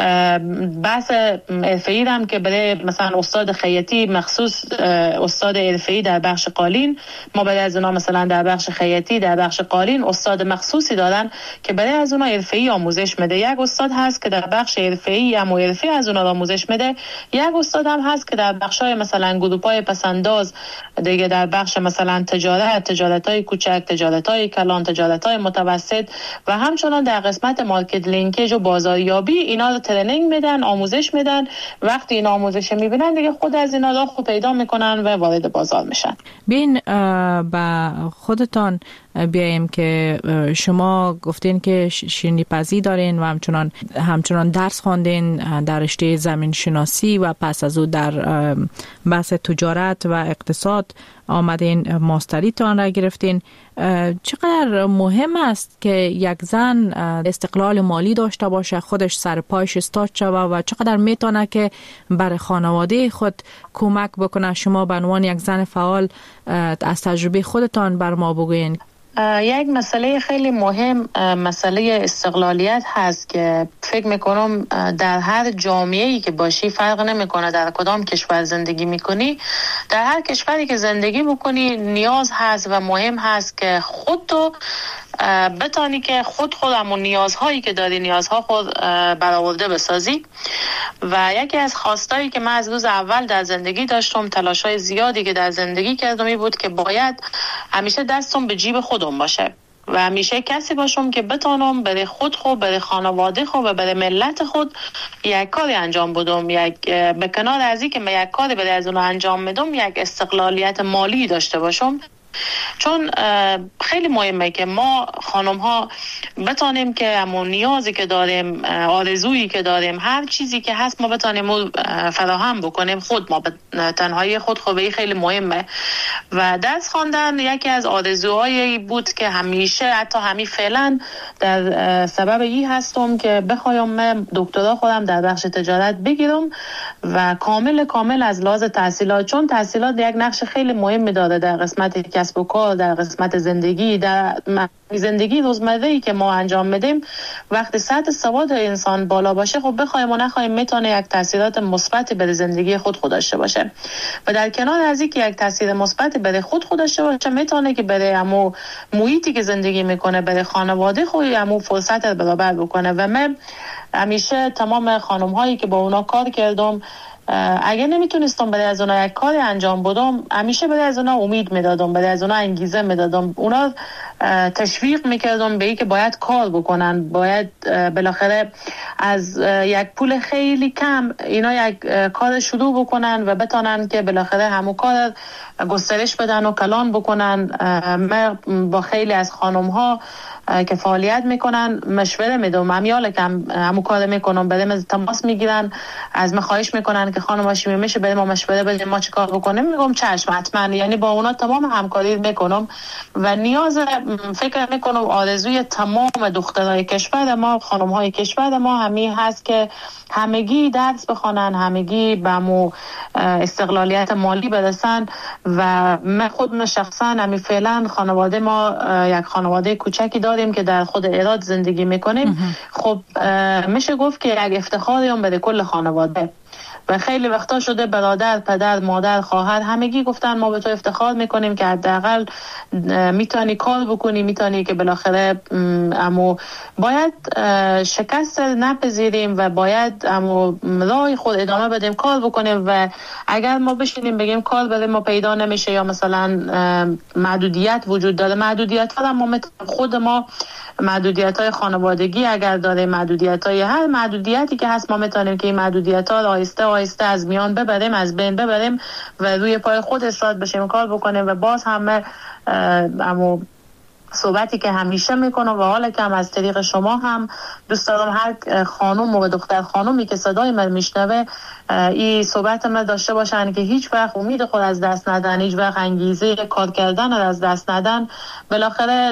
بحث حرفه‌ای هم که برای مثلا استاد خیاطی مخصوص استاد حرفه‌ای در بخش قالین، ما برای از اونا مثلا در بخش خیاطی در بخش قالین استاد مخصوصی دارن که برای از اونا حرفه‌ای آموزش میده. یک استاد هست که در بخش حرفه‌ای هم حرفه از اونا آموزش میده، یک استاد هم هست که در بخش‌های مثلا گروپ‌های پسنداز دیگه، در بخش مثلا تجارت، تجارت‌های کوچک، تجارت‌های کلان، تجارت‌های متوسط و همچنان در قسمت مارکت لینکیج بازاریابی اینا رو ترنینگ میدن، آموزش میدن. وقتی این آموزش میبینن دیگه خود از اینا راه خود پیدا میکنن و وارد بازار میشن. بین با خودتان بیایم که شما گفتین که شیرینی پزی دارین و همچنان همچنان درس خواندین در رشته زمین شناسی و پس از او در بحث تجارت و اقتصاد آمدین ماستری تان را گرفتین. چقدر مهم است که یک زن استقلال مالی داشته باشه، خودش سر پایش استاد شوه و چقدر میتونه که برای خانواده خود کمک بکنه؟ شما به عنوان یک زن فعال از تجربه خودتان بر ما بگوین. یک مسئله خیلی مهم مسئله استقلالیت هست که فکر میکنم در هر جامعه‌ای که باشی فرق نمیکنه در کدام کشور زندگی میکنی، در هر کشوری که زندگی میکنی نیاز هست و مهم هست که خود تو بتانی که خود خود همون نیازهایی که داری نیازها خود برآورده بسازی. و یکی از خواستایی که من از روز اول در زندگی داشتم، تلاشای زیادی که در زندگی کردم این بود که باید همیشه دستم به جیب خودم باشه و همیشه کسی باشم که بتانم برای خود خود، برای خانواده خود و برای ملت خود یک کاری انجام بدم. یک به کنار از این که من یک کاری برای از اون انجام میدم، یک استقلالیت مالی داشته باشم. چون خیلی مهمه که ما خانم ها بتانیم که همون نیازی که داریم، آرزویی که داریم، هر چیزی که هست ما بتانیم فراهم بکنیم خود ما به تنهایی خود. خوبه خیلی مهمه و درس خواندن یکی از آرزوهایی بود که همیشه حتی همین فعلا در سبب این هستم که بخوایم من دکترا خودم در بخش تجارت بگیرم و کامل کامل از لحاظ تحصیلات، چون تحصیلات یک نقش خیلی مهمی داره در قسمت کسب و کار، در قسمت زندگی، در زندگی روزمره‌ای که ما انجام میدیم. وقتی سطح سواد انسان بالا باشه خب بخوایم و نخوایم میتونه یک تاثیرات مثبتی بر زندگی خود خود داشته باشه و در کنار از اینکه یک تاثیر مثبتی بر خود خود داشته باشه میتونه که برای همو محیطی که زندگی میکنه، برای خانواده خود همو فرصت برابر بکنه. و من همیشه تمام خانم هایی که با اونا کار کردم اگه نمیتونستم برای از اونا یک کاری انجام بدم، همیشه برای از اونا امید میدادم، برای از اونا انگیزه میدادم، اونا تشویق میکردم به این که باید کار بکنن، باید بالاخره از یک پول خیلی کم اینا یک کار شروع بکنن و بتونن که بالاخره همون کار گسترش بدن و کلان بکنن. من با خیلی از خانم ها که فعالیت میکنن مشوره میدم، همیال که هم همون کار میکنم، برای تماس میگیرن، از من خواهش میکنن که خانم هاشمی میشه برای ما مشوره بدیم ما چی کار بکنیم، میگم چشم حتما. یعنی با اونا تمام همکاری میکنم و نیاز فکر میکنم آرزوی تمام دخترای کشور ما، خانم های کشور ما همین هست که همگی درس بخونن، همگی به مو استقلالیت مالی برسن. و من خود شخصا همین فعلا خانواده ما یک خانواده کوچکی داریم که در خود ایراد زندگی میکنیم. خب میشه گفت که یک افتخاری هم برای کل خانواده و خیلی وقتا شده برادر، پدر، مادر، خواهر همگی گفتن ما به تو افتخار میکنیم که حداقل میتونی کار بکنی، میتونی که بالاخره اما باید شکست نپذیریم و باید اما راه خود ادامه بدیم، کار بکنیم و اگر ما بشینیم بگیم کار برای ما پیدا نمیشه یا مثلا محدودیت وجود داره، محدودیت ها ما خود ما محدودیت های خانوادگی اگر داره، محدودیت های هر محدودیتی که هست ما میتونیم که این محدودیت ها آهسته آهسته از میان ببریم، از بین ببریم و روی پای خود استاد بشیم، کار بکنیم و باز همه اما صحبتی که همیشه میکنم و حالا که هم از طریق شما هم دوست دارم هر خانم و دختر خانومی که صدای من میشنوه این صحبت من داشته باشن که هیچ وقت امید خود از دست ندن، هیچ وقت انگیزه کار کردن از دست ندن. بالاخره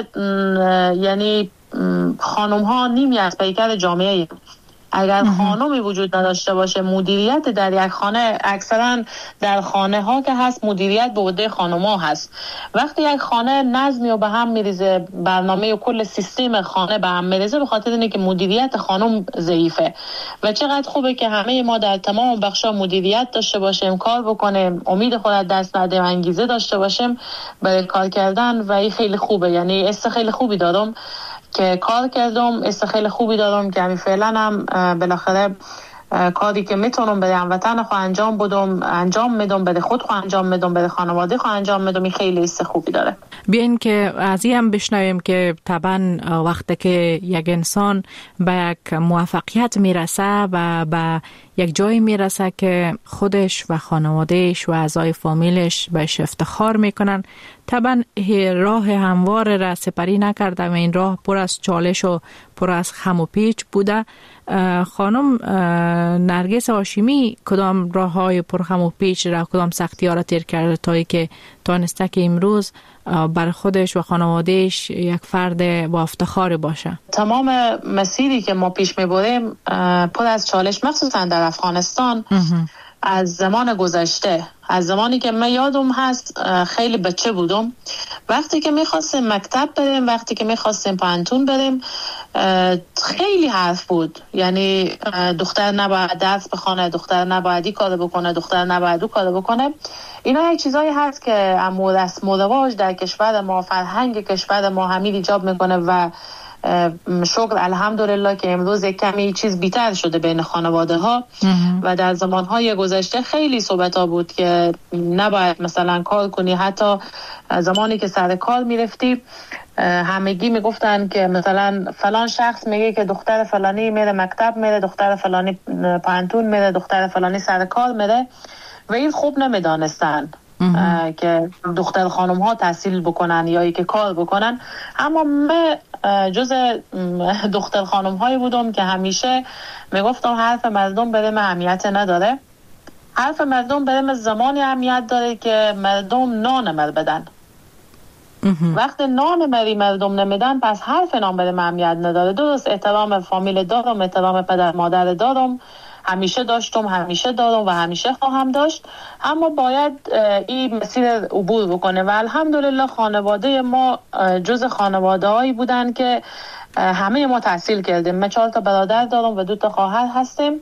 یعنی خانم ها نیمی از پیکر جامعه. اگر خانمی وجود نداشته باشه، مدیریت در یک خانه، اکثرا در خانه ها که هست مدیریت به عهده خانم ها هست. وقتی یک خانه نظمی و به هم میریزه، برنامه و کل سیستم خانه به هم میریزه، به خاطر اینه که مدیریت خانم ضعیفه. و چقدر خوبه که همه ما در تمام بخشا مدیریت داشته باشیم، کار بکنیم، امید خود از دست ندیم، انگیزه داشته باشیم برای کار کردن و این خیلی خوبه. یعنی است خیلی خوبی دارم که کار کردم، است خیلی خوبی دارم که همین فعلا هم بالاخره کاری که میتونم برای هموطن خود انجام بدم انجام میدم، برای خود خود انجام میدم، برای خانواده خود انجام میدم. این خیلی است خوبی داره. بیاین که از این هم بشنویم که طبعا وقتی که یک انسان به یک موفقیت میرسه و به یک جایی میرسه که خودش و خانوادهش و اعضای فامیلش بهش افتخار میکنن، طبعا راه هموار را سپری نکرده و این راه پر از چالش و پر از خم و پیچ بوده. خانم نرگس هاشمی کدام راه های پر خم و پیچ را، کدام سختی ها را تیر کرده تا که تانسته که امروز بر خودش و خانوادهش یک فرد با افتخار باشه؟ تمام مسیری که ما پیش میبریم پر از چالش، مخصوصا در افغانستان از زمان گذشته، از زمانی که من یادم هست خیلی بچه بودم، وقتی که میخواستیم مکتب بریم، وقتی که میخواستیم پانتون بریم، خیلی حرف بود. یعنی دختر نباید درس بخونه، دختر نباید این کار بکنه، دختر نباید اون کار بکنه. اینا یک چیزایی هست که اما رسم و رواج در کشور ما، فرهنگ کشور ما همین ایجاب میکنه و شکر الحمدلله که امروز یک کمی چیز بیتر شده بین خانواده ها و در زمانهای گذشته خیلی صحبت ها بود که نباید مثلا کار کنی. حتی زمانی که سر کار میرفتی همگی میگفتن که مثلا فلان شخص میگه که دختر فلانی میره مکتب میره، دختر فلانی پانتون میره، دختر فلانی سر کار میره و این خوب نمیدانستن که دختر خانم ها تحصیل بکنن یا ای که کار بکنن. اما من جز دختر خانم هایی بودم که همیشه میگفتم حرف مردم برای اهمیت نداره، حرف مردم برای زمانی اهمیت داره که مردم نان مر بدن. وقتی نان مری مردم نمیدن پس حرف نان برای اهمیت نداره. درست احترام فامیل دارم، احترام پدر مادر دارم، همیشه داشتم، همیشه دارم و همیشه خواهم داشت، اما باید این مسیر عبور بکنه. و الحمدلله خانواده ما جز خانواده هایی بودن که همه ما تحصیل کردیم. من چهار تا برادر دارم و دو تا خواهر هستیم.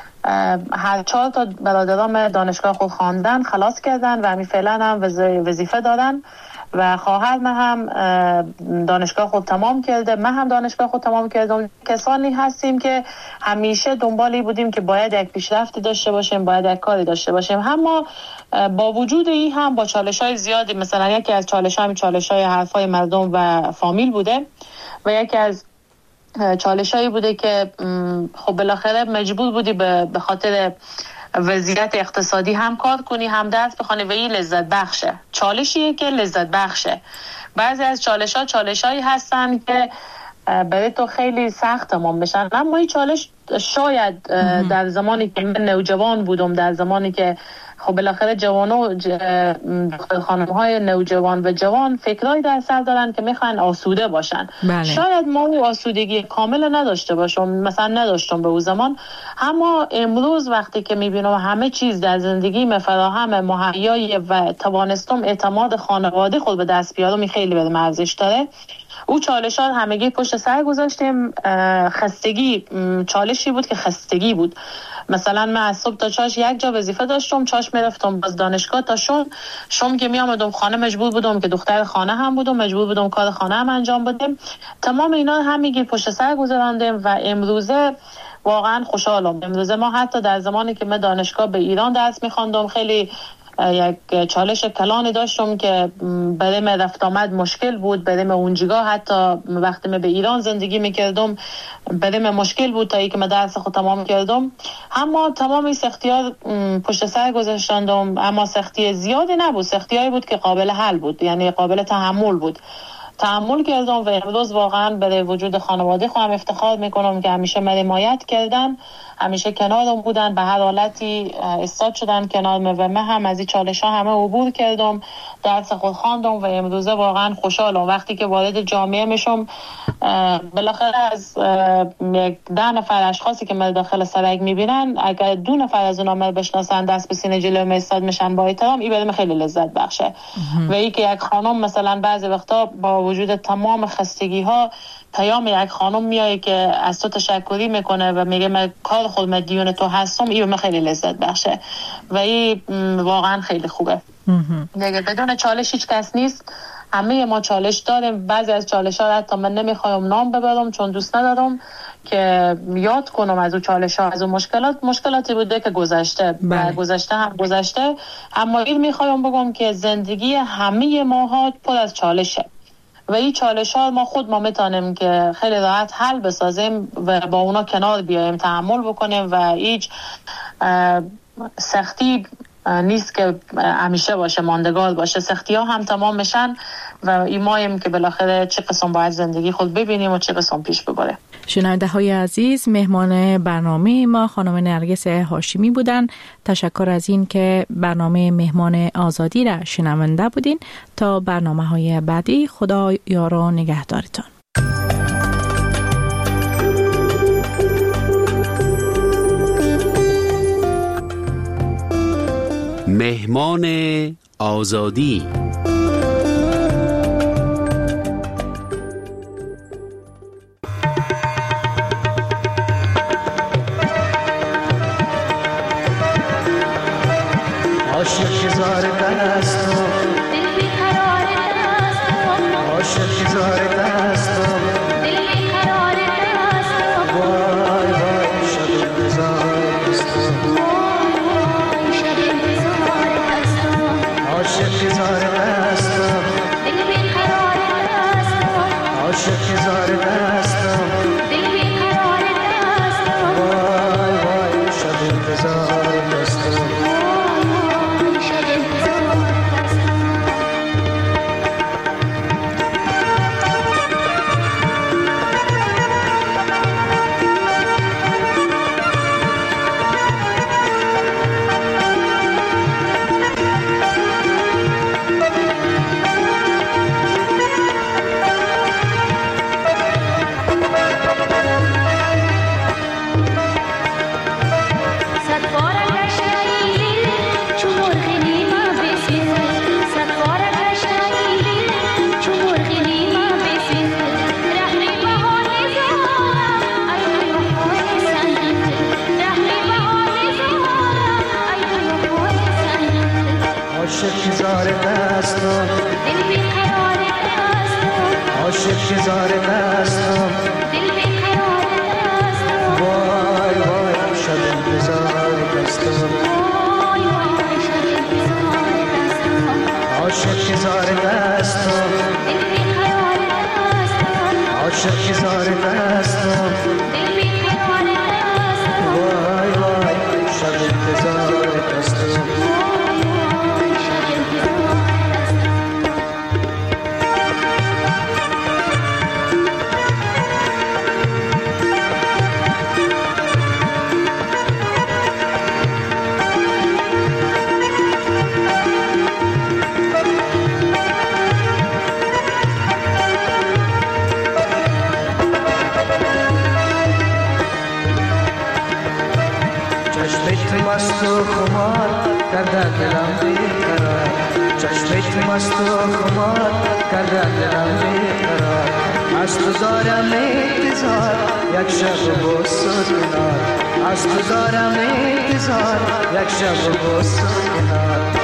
هر چهار تا برادرام دانشگاه خود خواندن، خلاص کردن و همین فعلا هم وظیفه دارن و خواهر من هم دانشگاه خود تمام کرده، من هم دانشگاه خود تمام کردم. کسانی هستیم که همیشه دنبالی بودیم که باید یک پیشرفتی داشته باشیم، باید یک کاری داشته باشیم. اما با وجود این هم با چالش‌های زیادی، مثلا یکی از چالش‌ها همین چالش‌های حرفای مردم و فامیل بوده و یکی از چالش‌هایی بوده که خب بالاخره مجبور بودی به خاطر وضعیت اقتصادی هم کار کنی هم درس بخونی و این لذت بخشه. چالشیه که لذت بخشه. بعضی از چالش ها چالش هایی هستن که برای تو خیلی سخت تمام بشن، اما این چالش شاید در زمانی که من نوجوان بودم، در زمانی که خب بالاخره جوانو دختر خانم های نوجوان و جوان فکرایی در سر دارن که میخوان آسوده باشن. بله. شاید ما آسودگی کامل نداشته باشم، مثلا نداشتم به اون زمان، اما امروز وقتی که میبینم همه چیز در زندگی مفراهم مهیای و توانستم اعتماد خانواده خود به دست بیارم، خیلی به ارزش داره. او چالشات همگی پشت سر گذاشتیم. خستگی چالشی بود که خستگی بود. مثلا من از صبح تا چاش یک جا وظیفه داشتم، چاش میرفتم باز دانشگاه تا شوم شوم که می آمدم خانه مجبور بودم که دختر خانه هم بودم، مجبور بودم کار خانه هم انجام بدم. تمام اینا همگی پشت سر گذراندیم و امروزه واقعا خوشحالم. امروزه ما حتی در زمانی که من دانشگاه به ایران درس می‌خواندم خیلی یک چالش کلانی داشتم که برای من رفت آمد مشکل بود. برای من اونجا حتی وقتی من به ایران زندگی میکردم برای من مشکل بود تا اینکه من درس خود تمام کردم. اما تمام این سختی‌ها پشت سر گذاشتم، اما سختی زیادی نبود، سختی‌هایی بود که قابل حل بود، یعنی قابل تحمل بود. تحمل کردم و امروز واقعا به وجود خانواده خودم افتخار میکنم که همیشه من حمایت کردن، همیشه کنارم بودن، به هر حالتی استاد شدن کنارم و من هم از این چالش ها همه عبور کردم، درس خود خواندم و امروزه واقعا خوشحالم. وقتی که وارد جامعه میشم بالاخره از یک ده نفر اشخاصی که من داخل سرک میبینن اگر دو نفر از اونها من بشناسن دست به سینه جلوی استاد میشن با احترام، این برام خیلی لذت بخشه. و این که یک خانم مثلا بعضی وقتا با وجود تمام خستگی ها پیام یک خانم میایه که از تو تشکری میکنه و میگه من کار خود مدیون تو هستم، این من خیلی لذت بخشه و این واقعا خیلی خوبه. دیگه بدون چالش هیچ کس نیست، همه ما چالش داریم. بعضی از چالش ها حتی من نمیخوایم نام ببرم چون دوست ندارم که یاد کنم از اون چالش ها، از اون مشکلات مشکلاتی بوده که گذشته و گذشته هم گذشته. اما این میخوایم بگم که زندگی همه ماها پر از چالشه و این چالش ها ما خود ما میتونیم که خیلی راحت حل بسازیم و با اونا کنار بیایم، تحمل بکنیم و هیچ سختی نیست که همیشه باشه، ماندگار باشه. سختی ها هم تمام میشن و ایمایم که بالاخره چه قسم باید زندگی خود ببینیم و چه قسم پیش ببره. شنونده های عزیز، مهمان برنامه ما خانم نرگس هاشمی بودن. تشکر از این که برنامه مهمان آزادی را شنونده بودین. تا برنامه های بعدی، خدا یار و نگهدارتان. مهمان آزادی. عاشق زار دستم دل بیقرار دستم، عاشق زار دستم دل بیقرار دستم، وای وای شب انتظار دستم، وای شب انتظار دستم، عاشق زار دستم دل بیقرار دستم، عاشق زار دستم دل بیقرار دستم، وای وای شب انتظار دستم. عاشق زار دستم دل بیقرار دستم، عاشق زار دستم دل بیقرار دستم، وای وای شب انتظار دستم، وای وای شب انتظار دستم، عاشق زار دستم دل بیقرار دستم، عاشق زار دستم دل بیقرار دستم، وای وای شب انتظار دستم. مست و خمار کرده دلم بیقرار، چشمت مست و خمار کردن دلم بیقرار از تو دارم انتظار یک شب و کنار از تو دارم انتظار یک شب و کنار